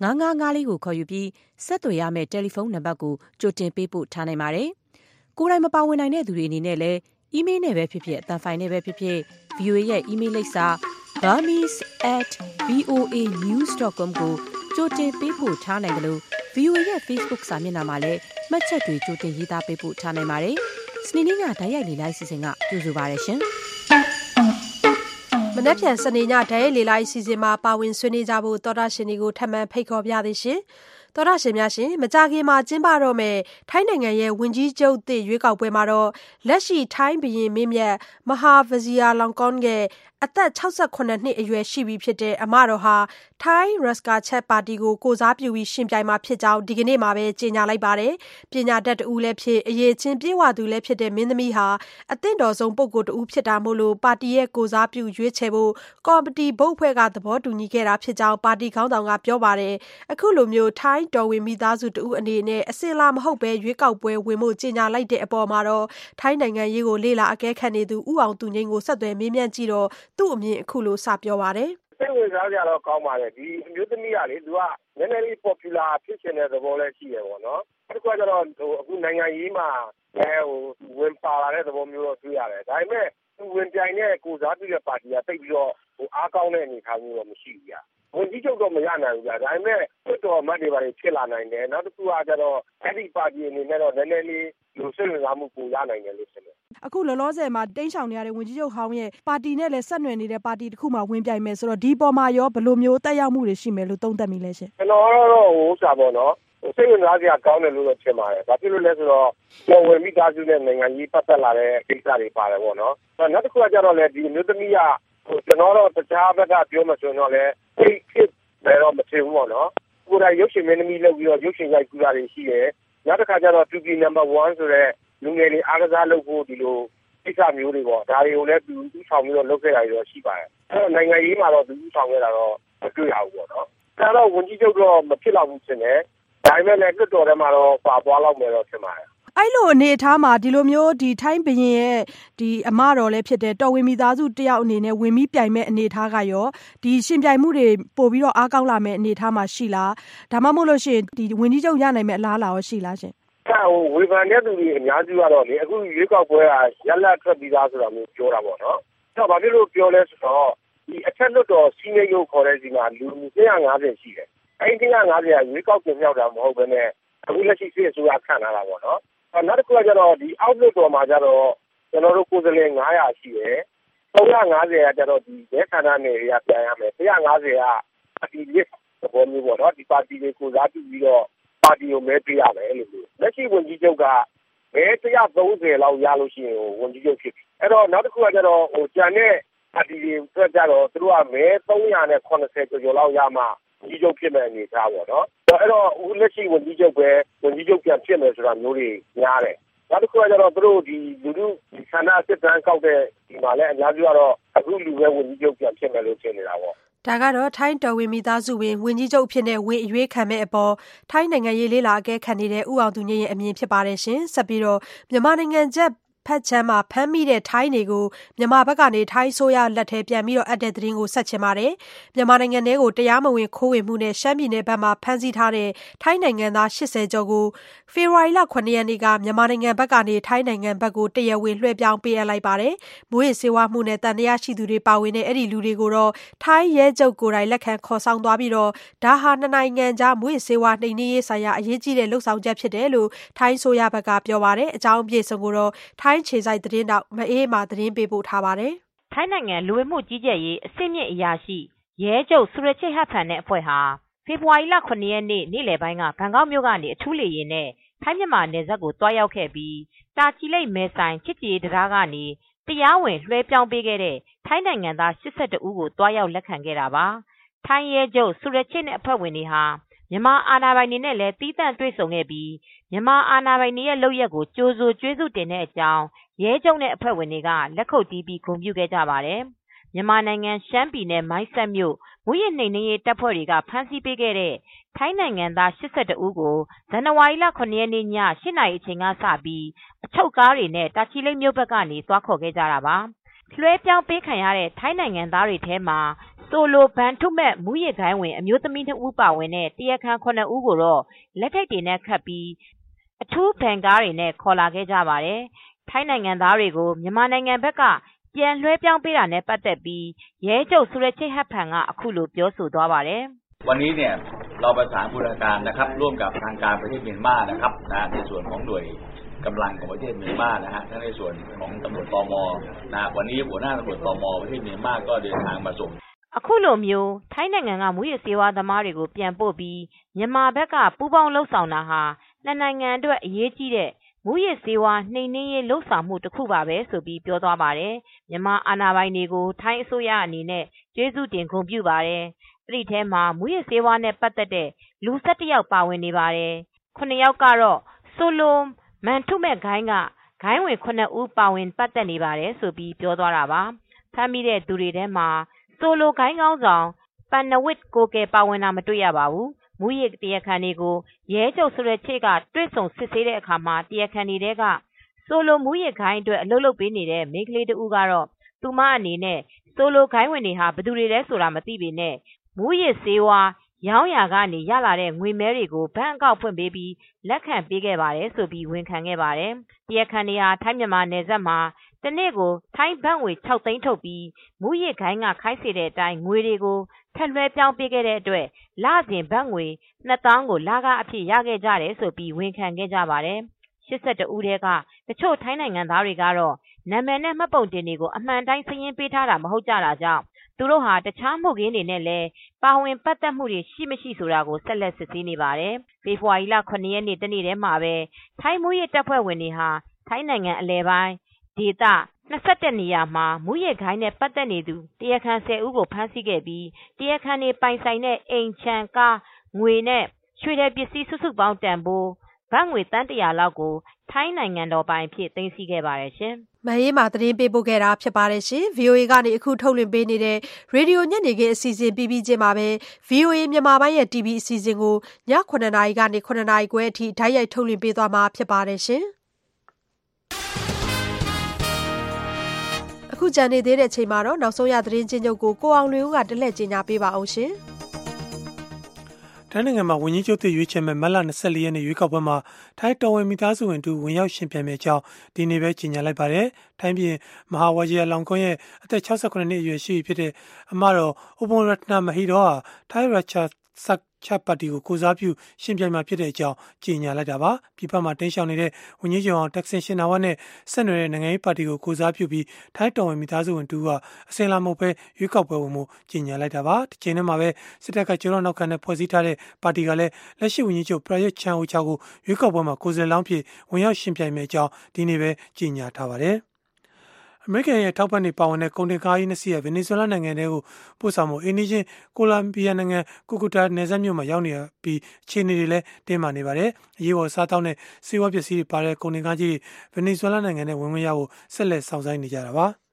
ငါးငါးငါးလေးကိုခေါ်ယူပြီးဆက်သွယ်ရမယ့်တယ်လီဖုန်းနံပါတ်ကိုကြိုတင်ပေးပို့ထားနိုင်ပါတယ်။ကိုယ်တိုင်မပါဝင်နိုင်တဲ့သူတွေအနေနဲ့လည်းအီးမေးလ်နဲ့ပဲဖြစ်ဖြစ်အသံဖိုင်နဲ့ပဲဖြစ်ဖြစ် ဗီအိုအေ ရဲ့အီးမေးလ်လိပ်စာ burmese at voa news dot com ကိုကြိုတင်ပေးပို့ထားနိုင်တယ်လို့ ဗီအိုအေ ရဲ့ Facebook စာမျက်နှာမှာလည်းမှတ်ချက်တွေကြိုတင်ရေးသားပေးပို့ထားနိုင်ပါတယ်။စနေနေ့ညဓာတ်ရိုက်လေလိုက်စီစဉ်ကကြိုဆိုပါရရှင်။မနက်ဖြန်စနေညဓာတ်ရိုက်လေလိုက်စီစဉ်မှာပါဝင်ဆွေးနွေးကြဖို့သောတာရှင်တွေကိုထပ်မံဖိတ်ခေါ်ပြသည်ရှင်။သောတာရှင်များရှင်မကြာခင်မှာကျင်းပတော့မယ်ထိုင်းနိုင်ငံရဲ့ဝင်ကြီးချုပ်သစ်ရွေးကောက်ပွဲမှာတော့လက်ရှိထိုင်းဘုရင်မင်းမြတ်မဟာဗဇီယာလောင်ကွန်ရဲ့အသက်၆၉နှစ်အရွယ်ရှိပြီဖြစ်တဲ့အမတော်ဟာထိုင်းရက်စကာချက်ပါတီကိုကိုစားပြုပြီးရှင်ပြိုင်မှာဖြစ်ကြောင်းဒီကနေ့မှာပဲကြေညာလိုက်ပါတယ်။ပညာတတ်တူလည်းဖြစ်အရေးချင်းပြေဝသူလည်းဖြစ်တဲ့မင်းသမီးဟာအသင့်တော်ဆုံးပုဂ္ဂိုလ်တူဖြစ်တာမို့လို့ပါတီရဲ့ကိုစားပြုရွေးချယ်ဖို့ကော်မတီဘုတ်ဖွဲ့ကသဘောတူညီခဲ့တာဖြစ်ကြောင်းပါတီခေါင်းဆောင်ကပြောပါတယ်။အခုလိုမျိုးထိုင်းတော်ဝင်မိသားစုတူအနေနဲ့အစင်လာမဟုတ်ပဲရွေးကောက်ပွဲဝင်မှုကြေညာလိုက်တဲ့အပေါ်မှာတော့ထိုင်းနိုင်ငံရေးကိုလေ့လာအကဲခတ်နေသူဦးအောင်သူငိမ့်ကိုဆက်သွယ်မေးမြန်းကြည့်တော့သူ့အမြင်အခုလိုစပြောပါတယ်။စိတ်ဝင်စားကြတော့ကောင်းပါတယ်ဒီအမျိုးသမီးကလေသူကနည်းနည်းလေး popular ဖြစ်ချင်တဲ့သဘောလည်းရှိတယ်ပေါ့နော်။အဲ့ဒါကြတော့ဟိုအခုနိုင်ငံရေးမှာအဲဟိုဝင်ပါလာတဲ့သဘောမျိုးတော့တွေ့ရတယ်။ဒါပေမဲ့သူဝင်ပြိုင်တဲ့ကိုစားပြုတဲ့ပါတီကတိတ်ပြီးတော့ဟိုအားကောင်းတဲ့အနေအထားမျိုးတော့မရှိဘူးကြာ။ဝင်ကြီးချုပ်တော့မရနိုင်ဘူးကြာ။ဒါပေမဲ့တွတ်တော်အမတ်တွေပါဖြစ်လာနိုင်တယ်။နောက်တစ်ခုကကျတော့အဲ့ဒီပါတီအနေနဲ့တော့နည်းနည်းလေးလူစိတ်ဝင်စားမှုပိုရနိုင်တယ်လို့ထင်တယ်။အခုလောလောဆယ်မှာတိန့်ရှောင်နေရတဲ့ဝင်ကြီးချုပ်ဟောင်းရဲ့ပါတီနဲ့လည်းဆက်နွယ်နေတဲ့ပါတီတစ်ခုမှဝင်ပြိုင်မယ်ဆိုတော့ဒီပေါ်မှာရောဘယ်လိုမျိုးတက်ရောက်မှုတွေရှိမယ်လို့သုံးသပ်မိလဲရှင်။ကျွန်တော်ကတော့ဟိုစာပေါ့နော်။စိတ်ဝင်စားစရာကောင်းတယ်လို့တော့ထင်ပါတယ်။ဘာဖြစ်လို့လဲဆိုတော့တော်ဝင်မိသားစုနဲ့နိုင်ငံကြီးပတ်သက်လာတဲ့ကိစ္စတွေပါတယ်ပေါ့နော်။နောက်တစ်ခုကကျတော့လေဒီမျိုးသမီးကဟိုကျွန်တော်တို့တခြားဘက်ကပြောမှဆိုတော့လေဒီဖြစ်တယ်တော့မထင်ဘူးပေါ့နော်။ကိုယ်တိုင်ရုပ်ရှင်မင်းသမီးလုပ်ပြီးတော့ရုပ်ရှင်ရိုက်ကူးတာတွေရှိတယ်။နောက်တစ်ခါကျတော့ two P number one ဆိုတဲ့လူငယ်တွေအားကစားလုပ်ဖို့ဒီလိုကိစ္စမျိုးတွေပေါ့ဒါတွေကိုလည်းသူဥဆောင်ပြီးတော့လုပ်ခဲ့တာတွေတော့ရှိပါတယ်။အဲ့တော့နိုင်ငံရေးမှာတော့သူဥဆောင်ခဲ့တာတော့မတွေ့ရဘူးပေါ့နော်။ဒါတော့ဝန်ကြီးချုပ်တော့မဖြစ်တော့ဘူးထင်တယ်။ဒါပေမဲ့လည်းလွှတ်တော်ထဲမှာတော့ပါသွားလောက်မယ်တော့ထင်ပါတယ်။အဲ့လိုအနေအထားမှာဒီလိုမျိုးဒီထိုင်းဘရင်ရဲ့ဒီအမတော်လည်းဖြစ်တဲ့တော်ဝင်မိသားစုတယောက်အနေနဲ့ဝင်ပြီးပြိုင်မဲ့အနေအထားကရောဒီရှင်ပြိုင်မှုတွေပို့ပြီးတော့အားကောင်းလာမဲ့အနေအထားမှာရှိလားဒါမှမဟုတ်လို့ရှိရင်ဒီဝင်ကြီးချုပ်ရနိုင်မဲ့အလားအလာရောရှိလားရှင်။ဟိုဝေဖန်တဲ့သူတွေအများစုကတော့လေအခုရွေးကောက်ပွဲကရလတ်ထွက်ပြီးသားဆိုတာမျိုးပြောတာပေါ့နော်။အဲ့တော့ဘာဖြစ်လို့ပြောလဲဆိုတော့ဒီအထက်လွှတ်တော်စီနေရုပ်ခေါ်တဲ့စီမှာလူ၂၅၀ရှိတယ်။အဲ့ဒီ၂၅၀ကရွေးကောက်တင်မြောက်တာမဟုတ်ဘဲနဲ့အခုလက်ရှိစစ်အစိုးရခန့်ထားတာပေါ့နော်။နောက်တစ်ခုကကျတော့ဒီအောက်လွှတ်တော်မှာကျတော့ကျွန်တော်တို့ကိုယ်စားလှယ်၅၀၀ရှိတယ်။၃၅၀ကကျတော့ဒီရဲခန္ဓာနယ်တွေကပြန်ရမယ်။၁၅၀ကပါတီလစ်သဘောမျိုးပေါ့နော်။ဒီပါတီတွေကိုစားပြုပြီးတော့ပါတီကိုမဲပေးရမယ်လို့လက်ရှိဝန်ကြီးချုပ်ကမဲ၁၃၀လောက်ရလို့ရှိရင်ဝန်ကြီးချုပ်ဖြစ်ပြီ။အဲ့တော့နောက်တစ်ခုကကျတော့ဟိုကျန်တဲ့ပါတီတွေအတွက်ကျတော့သူတို့ကမဲ၃၇၀ကျော်ကျော်လောက်ရမှဝန်ကြီးချုပ်ဖြစ်မဲ့အနေအထားပေါ့နော်။အဲ့တော့အခုလက်ရှိဝန်ကြီးချုပ်ပဲဝန်ကြီးချုပ်ပြန်ဖြစ်မယ်ဆိုတာမျိုးတွေများတယ်။နောက်တစ်ခုကကျတော့သူတို့ဒီလူလူဆန္ဒစစ်တမ်းကောက်တဲ့ဒီမှာလည်းအများကြီးကတော့အခုလူပဲဝန်ကြီးချုပ်ပြန်ဖြစ်မယ်လို့ထင်နေတာပေါ့။ဒါကတော့ထိုင်းတော်ဝင်မိသားစုဝင်ဝင်ကြီးချုပ်ဖြစ်တဲ့ဝင်အရွေးခံမဲ့အပေါ်ထိုင်းနိုင်ငံရေးလေးလာအကဲခတ်နေတဲ့ဦးအောင်သူငိမ့်ရဲ့အမြင်ဖြစ်ပါတယ်ရှင်ဆက်ပြီးတော့မြန်မာနိုင်ငံချက်ဖက်ချမ်းမှာဖမ်းမိတဲ့ထိုင်းတွေကိုမြန်မာဘက်ကနေထိုင်းဆိုရလက်ထဲပြန်ပြီးတော့အပ်တဲ့သတင်းကိုဆက်ချင်ပါတယ်မြန်မာနိုင်ငံထဲကိုတရားမဝင်ခိုးဝင်မှုနဲ့ရှမ်းပြည်နယ်ဘက်မှာဖမ်းဆီးထားတဲ့ထိုင်းနိုင်ငံသား၈၀ကျော်ကိုဖေဖော်ဝါရီလခုနှစ်ရက်နေ့ကမြန်မာနိုင်ငံဘက်ကနေထိုင်းနိုင်ငံဘက်ကိုတရားဝင်လွှဲပြောင်းပေးအပ်လိုက်ပါတယ်မွေးစေဝါမှုနဲ့တန်တရားရှိသူတွေပါဝင်တဲ့အဲ့ဒီလူတွေကိုတော့ထိုင်းရဲချုပ်ကိုယ်တိုင်လက်ခံခေါ်ဆောင်သွားပြီးတော့ဒါဟာနှစ်နိုင်ငံကြားမွေးစေဝါနှိမ်နင်းရေးဆိုင်ရာအရေးကြီးတဲ့လှုပ်ဆောင်ချက်ဖြစ်တယ်လို့ထိုင်းဆိုရဘက်ကပြောပါတယ်အကြောင်းအပြည့်စုံကိုတော့ထိုင်းခြေစိုက်သတင်းတော့မအေးမာသတင်းပေးပို့ထားပါတယ်။ထိုင်းနိုင်ငံလူဝင်မှုကြီးကြပ်ရေးအဆင့်မြင့်အရာရှိရဲချုပ်ဆူရချစ်ဟတ်ဖန်နဲ့အဖွဲ့ဟာဖေဖော်ဝါရီလခုနှစ်ရက်နေ့နေ့လယ်ပိုင်းကဘန်ကောက်မြို့ကနေအထူးလေယာဉ်နဲ့ထိုင်းမြန်မာနယ်စပ်ကိုတွားရောက်ခဲ့ပြီးတာချီလိတ်မဲဆိုင်ချစ်ကြည်တရားကနေတရားဝင်လွှဲပြောင်းပေးခဲ့တဲ့ထိုင်းနိုင်ငံသား၈၁ဦးကိုတွားရောက်လက်ခံခဲ့တာပါ။ထိုင်းရဲချုပ်ဆူရချစ်နဲ့အဖွဲ့ဝင်တွေဟာမြန်မာအာဏာပိုင်တွေနဲ့လည်းတီးသန့်တွေ့ဆုံခဲ့ပြီးမြန်မာအာဏာပိုင်တွေရဲ့လုပ်ရက်ကိုကြိုဆိုကျွေးဇူးတင်တဲ့အကြောင်းရဲချုပ်နဲ့အဖွဲ့ဝင်တွေကလက်ခုပ်တီးပြီးဂုဏ်ပြုခဲ့ကြပါတယ်။မြန်မာနိုင်ငံရှမ်းပြည်နယ်မိုင်းဆတ်မြို့မူရစ်နှိမ်နင်းရေးတပ်ဖွဲ့တွေကဖမ်းဆီးပေးခဲ့တဲ့ထိုင်းနိုင်ငံသား၈၁ဦးကိုဇန်နဝါရီလခုနှစ်ရက်နေ့ည၈နာရီအချိန်ကစပြီးအချုပ်ကားတွေနဲ့တာချီလိတ်မြို့ဘက်ကနေသွားခေါ်ခဲ့ကြတာပါ။လွှဲပြောင်းပေးခံရတဲ့ထိုင်းနိုင်ငံသားတွေထဲမှာစဆိုလိုဘန်ထုမဲ့မူရခိုင်ဝင်အမျိုးသမီးနှစ်ဦးပါဝင်တဲ့တရားခံခုနှစ်ဦးကိုတော့လက်ထိတ်တွေနဲ့ခတ်ပြီးအထူးဘန်ကားတွေနဲ့ခေါ်လာခဲ့ကြပါတယ်။ထိုင်းနိုင်ငံသားတွေကိုမြန်မာနိုင်ငံဘက်ကပြန်လွှဲပြောင်းပေးတာနဲ့ပတ်သက်ပြီးရဲချုပ်ဆူရချိတ်ဟတ်ဖန်ကအခုလိုပြောဆိုသွားပါတယ်။วันนี้เนี่ยเราประสานบูรณาการนะครับร่วมกับทางการประเทศเมียนมานะครับนะในส่วนของหน่วยกำลังของประเทศเมียนมานะฮะทั้งในส่วนของตำรวจตม.นะวันนี้หัวหน้าตำรวจตม.ประเทศเมียนมาก็เดินทางมาส่งအခုလိုမျိုးထိုင်းနိုင်ငံကမူရစေဝါသမားတွေကိုပြန်ပို့ပြီးမြန်မာဘက်ကပူးပေါင်းလှုပ်ဆောင်တာဟာနှစ်နိုင်ငံအတွက်အရေးကြီးတဲ့မူရစေဝါနှိမ်နင်းရေးလှုပ်ဆောင်မှုတစ်ခုပါပဲဆိုပြီးပြောသွားပါတယ်မြန်မာအာဏာပိုင်တွေကိုထိုင်းအစိုးရအနေနဲ့ကျေးဇူးတင်ဂုဏ်ပြုပါတယ်အဲ့ဒီထဲမှာမူရစေဝါနဲ့ပတ်သက်တဲ့လူ၁၁ယောက်ပါဝင်နေပါတယ်ခုနှစ်ယောက်ကတော့ဆိုလိုမန်ထုမဲ့ဂိုင်းကဂိုင်းဝင်ခုနှစ်ဦးပါဝင်ပတ်သက်နေပါတယ်ဆိုပြီးပြောသွားတာပါဖမ်းမိတဲ့သူတွေထဲမှာဆိုလိုဂိုင်းကောင်းဆောင်ပန်နဝစ်ကိုကဲပါဝင်တာမတွေ့ရပါဘူးမူရတရားခံတွေကိုရဲချုပ်ဆိုတဲ့ချိတ်ကတွေ့ဆုံစစ်ဆေးတဲ့အခါမှာတရားခံတွေကဆိုလိုမူရဂိုင်းအတွက်အလုပ်လုပ်ပေးနေတဲ့မိန်းကလေးတဦးကတော့သူမအနေနဲ့ဆိုလိုဂိုင်းဝင်တွေဟာဘယ်သူတွေလဲဆိုတာမသိပေနဲ့မူရစေဝါရောင်းရာကနေရလာတဲ့ငွေမဲတွေကိုဘဏ်အကောင့်ဖွင့်ပေးပြီးလက်ခံပေးခဲ့ပါတယ်ဆိုပြီးဝန်ခံခဲ့ပါတယ်တရားခံတွေဟာထိုင်းမြန်မာနယ်စပ်မှာတနေ့ကိုထိုင်းဘတ်ငွေ၆သိန်းထုတ်ပြီးမူရဂိုင်းကခိုင်းစေတဲ့အတိုင်းငွေတွေကိုထက်လွှဲပြောင်းပေးခဲ့တဲ့အတွက်လစဉ်ဘတ်ငွေနှစ်သောင်းကိုလကားအဖြစ်ရခဲ့ကြတယ်ဆိုပြီးဝန်ခံခဲ့ကြပါတယ်ရှစ်ဆယ့်တစ်ဦးတည်းကတချို့ထိုင်းနိုင်ငံသားတွေကတော့နာမည်နဲ့မှတ်ပုံတင်တွေကိုအမှန်တိုင်းစာရင်းပေးထားတာမဟုတ်ကြတာကြောင့်သူတို့ဟာတခြားမှုခင်းတွေနဲ့လည်းပါဝင်ပတ်သက်မှုတွေရှိမရှိဆိုတာကိုဆက်လက်စစ်ဆေးနေပါတယ်ဖေဖော်ဝါရီလခုနှစ်ရက်နေ့တနေ့တည်းမှာပဲထိုင်းမူရတပ်ဖွဲ့ဝင်တွေဟာထိုင်းနိုင်ငံအလဲပိုင်းဒေသ၂၁နေရာမှာမူရဂိုင်းနဲ့ပတ်သက်နေသူတရားခံ၁၀ဦးကိုဖမ်းဆီးခဲ့ပြီးတရားခံတွေပိုင်ဆိုင်တဲ့အိမ်ချမ်းကားငွေနဲ့ရွှေတဲ့ပစ္စည်းစုစုပေါင်းတန်ဖိုးဘတ်ငွေတန်းတရာလောက်ကိုထိုင်းနိုင်ငံတော်ပိုင်ဖြစ်သိမ်းဆည်းခဲ့ပါတယ်ရှင်မအေးမာသတင်းပေးပို့ခဲ့တာဖြစ်ပါတယ်ရှင် ဗီအိုအေ ကနေအခုထုတ်လွှင့်ပေးနေတဲ့ရေဒီယိုညနေခင်းအစီအစဉ်ပြီးပြီးချင်းမှာပဲ ဗီအိုအေ မြန်မာပိုင်းရဲ့ တီဗီ အစီအစဉ်ကိုညခုနှစ်နာရီကနေခုနှစ်နာရီခွဲအထိဓာတ်ရိုက်ထုတ်လွှင့်ပေးသွားမှာဖြစ်ပါတယ်ရှင်အခုကြံနေသေးတဲ့အချိန်မှာတော့နောက်ဆုံးရသတင်းချင်းချုပ်ကိုကိုအောင်လွင်ဦးကတလှည့်ကြီးညာပေးပါအောင်ရှင်ထိုင်းနိုင်ငံမှာဝန်ကြီးချုပ်သစ်ရွေးချယ်မဲ့မတ်လ၂၄ရက်နေ့ရွေးကောက်ပွဲမှာထိုင်းတော်ဝင်မိသားစုဝင်တူဝင်ရောက်ရှင်ပြိုင်မယ့်အကြောင်းဒီနေ့ပဲကြေညာလိုက်ပါတယ်။ထိုင်းပြည်မဟာဝါဂျီယာလောင်ကွန်းရဲ့အသက်၆၉နှစ်အရွယ်ရှိဖြစ်တဲ့အမတော်ဥပုံရတနာမဟီတော်ဟာထိုင်းရချာဆက်ချပါတီကိုကိုစားပြုရှင်ပြိုင်မှာဖြစ်တဲ့အကြောင်းကြေညာလိုက်တာပါ။ပြည်ပမှာတင်းရှောင်နေတဲ့ဝန်ကြီးချုပ်အောင်တက်ဆင်ရှင်နာဝတ်နဲ့ဆက်နွယ်တဲ့နိုင်ငံရေးပါတီကိုကိုစားပြုပြီးထိုင်းတော်ဝင်မိသားစုဝင်တူကအစင်လာမဟုတ်ပဲရွေးကောက်ပွဲဝင်မှုကြေညာလိုက်တာပါ။ဒီချိန်ထဲမှာပဲစစ်တပ်ကကျောင်းနောက်ခံနဲ့ဖွဲ့စည်းထားတဲ့ပါတီကလည်းလက်ရှိဝန်ကြီးချုပ်ပရာယွတ်ချန်အိုချာကိုရွေးကောက်ပွဲမှာကိုယ်စားလောင်းဖြစ်ဝင်ရောက်ရှင်ပြိုင်မယ့်အကြောင်းဒီနေ့ပဲကြေညာထားပါတယ်။အမေရိကန်ရဲ့ထောက်ပံ့နေပါဝင်တဲ့ကုန်တင်ကားကြီးနှစ်စီးရဲ့ဗင်နီဇွဲလားနိုင်ငံထဲကိုပို့ဆောင်မှုအင်းနီချင်းကိုလံဘီယာနိုင်ငံကူကူတာနယ်စပ်မြို့မှာရောက်နေပြီးအခြေအနေတွေလည်းတင်းမာနေပါတယ်။အရေးပေါ်စားတောက်နဲ့စေဝါပစ္စည်းတွေပါတဲ့ကုန်တင်ကားကြီးဗင်နီဇွဲလားနိုင်ငံထဲဝင်ဝင်ရဖို့ဆက်လက်ဆောင်ဆိုင်နေကြတာပါ။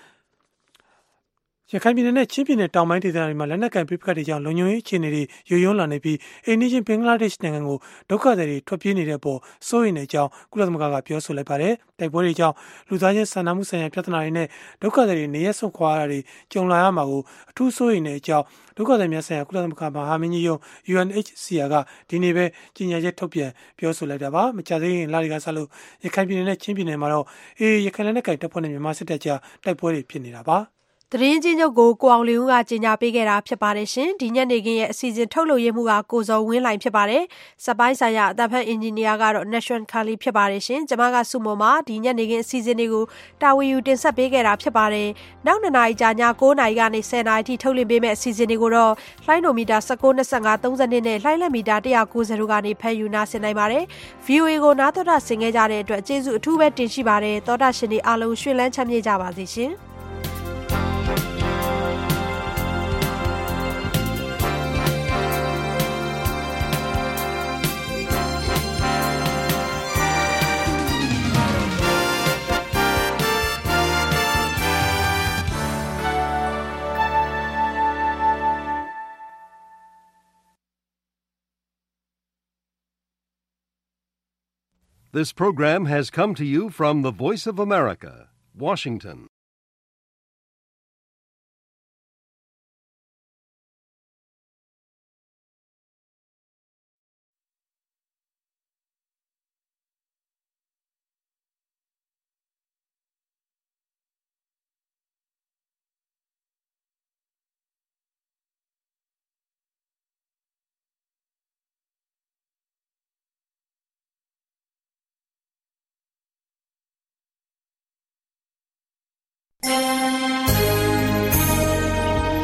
ရခိုင်ပြည်နယ်နဲ့ချင်းပြည်နယ်တောင်ပိုင်းဒေသတွေမှာလက်နက်ကိုင်ပဋိပက္ခတွေကြောင့်လုံခြုံရေးအခြေအနေတွေယိုယွင်းလာနေပြီးအိန္ဒိယဘင်္ဂလားဒေ့ရှ်နိုင်ငံကိုဒုက္ခသည်တွေထွက်ပြေးနေတဲ့အပေါ်စိုးရိမ်တဲ့အကြောင်းကုလသမဂ္ဂကပြောဆိုလိုက်ပါတယ်။တိုက်ပွဲတွေကြောင့်လူသားချင်းစာနာမှုဆိုင်ရာပြဿနာတွေနဲ့ဒုက္ခသည်တွေနေရက်ဆုံးခွာရတာတွေကြုံလာရမှာကိုအထူးစိုးရိမ်တဲ့အကြောင်းဒုက္ခသည်များဆိုင်ရာကုလသမဂ္ဂမဟာမင်းကြီးရုံး ယူအန်အိတ်စီအာ ကဒီနေ့ပဲကြေညာချက်ထုတ်ပြန်ပြောဆိုလိုက်တာပါ။မကြာသေးခင်လတွေကစလို့ရခိုင်ပြည်နယ်နဲ့ချင်းပြည်နယ်မှာတော့အေးရခိုင်လက်နက်ကိုင်တပ်ဖွဲ့နဲ့မြန်မာစစ်တပ်ကြားတိုက်ပွဲတွေဖြစ်နေတာပါ။သတင်းချင်းချုပ်ကိုကိုအောင်လင်းဦးကကြေညာပေးခဲ့တာဖြစ်ပါတယ်ရှင်ဒီညနေခင်းရဲ့အစီအစဉ်ထုတ်လုပ်ရမှုကကိုစောဝင်းလိုင်ဖြစ်ပါတယ်စပိုင်းဆိုင်ရာအသံဖတ်အင်ဂျင်နီယာကတော့ Nation Kali ဖြစ်ပါတယ်ရှင်ကျွန်မကစုမုံမှာဒီညနေခင်းအစီအစဉ်တွေကိုတာဝန်ယူတင်ဆက်ပေးခဲ့တာဖြစ်ပါတယ်နောက်နှစ်နာရီကြာည၉နာရီကနေ၁၀နာရီထိထုတ်လွှင့်ပေးမယ့်အစီအစဉ်တွေကိုတော့လိုင်းနိုမီတာ၁၉ ၂၅ ၃၂နဲ့လိုင်းလက်မီတာ၁၉၀တို့ကနေဖမ်းယူနားဆင်နိုင်ပါတယ် ဗီအိုအေ ကိုနားတော်တာဆင်ခဲ့ကြတဲ့အတွက်ကျေးဇူးအထူးပဲတင်ရှိပါတယ်သောတာရှင်တွေအားလုံးရွှင်လန်းချမ်းမြေ့ကြပါစေရှင် This program has come to you from the Voice of America, Washington.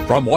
From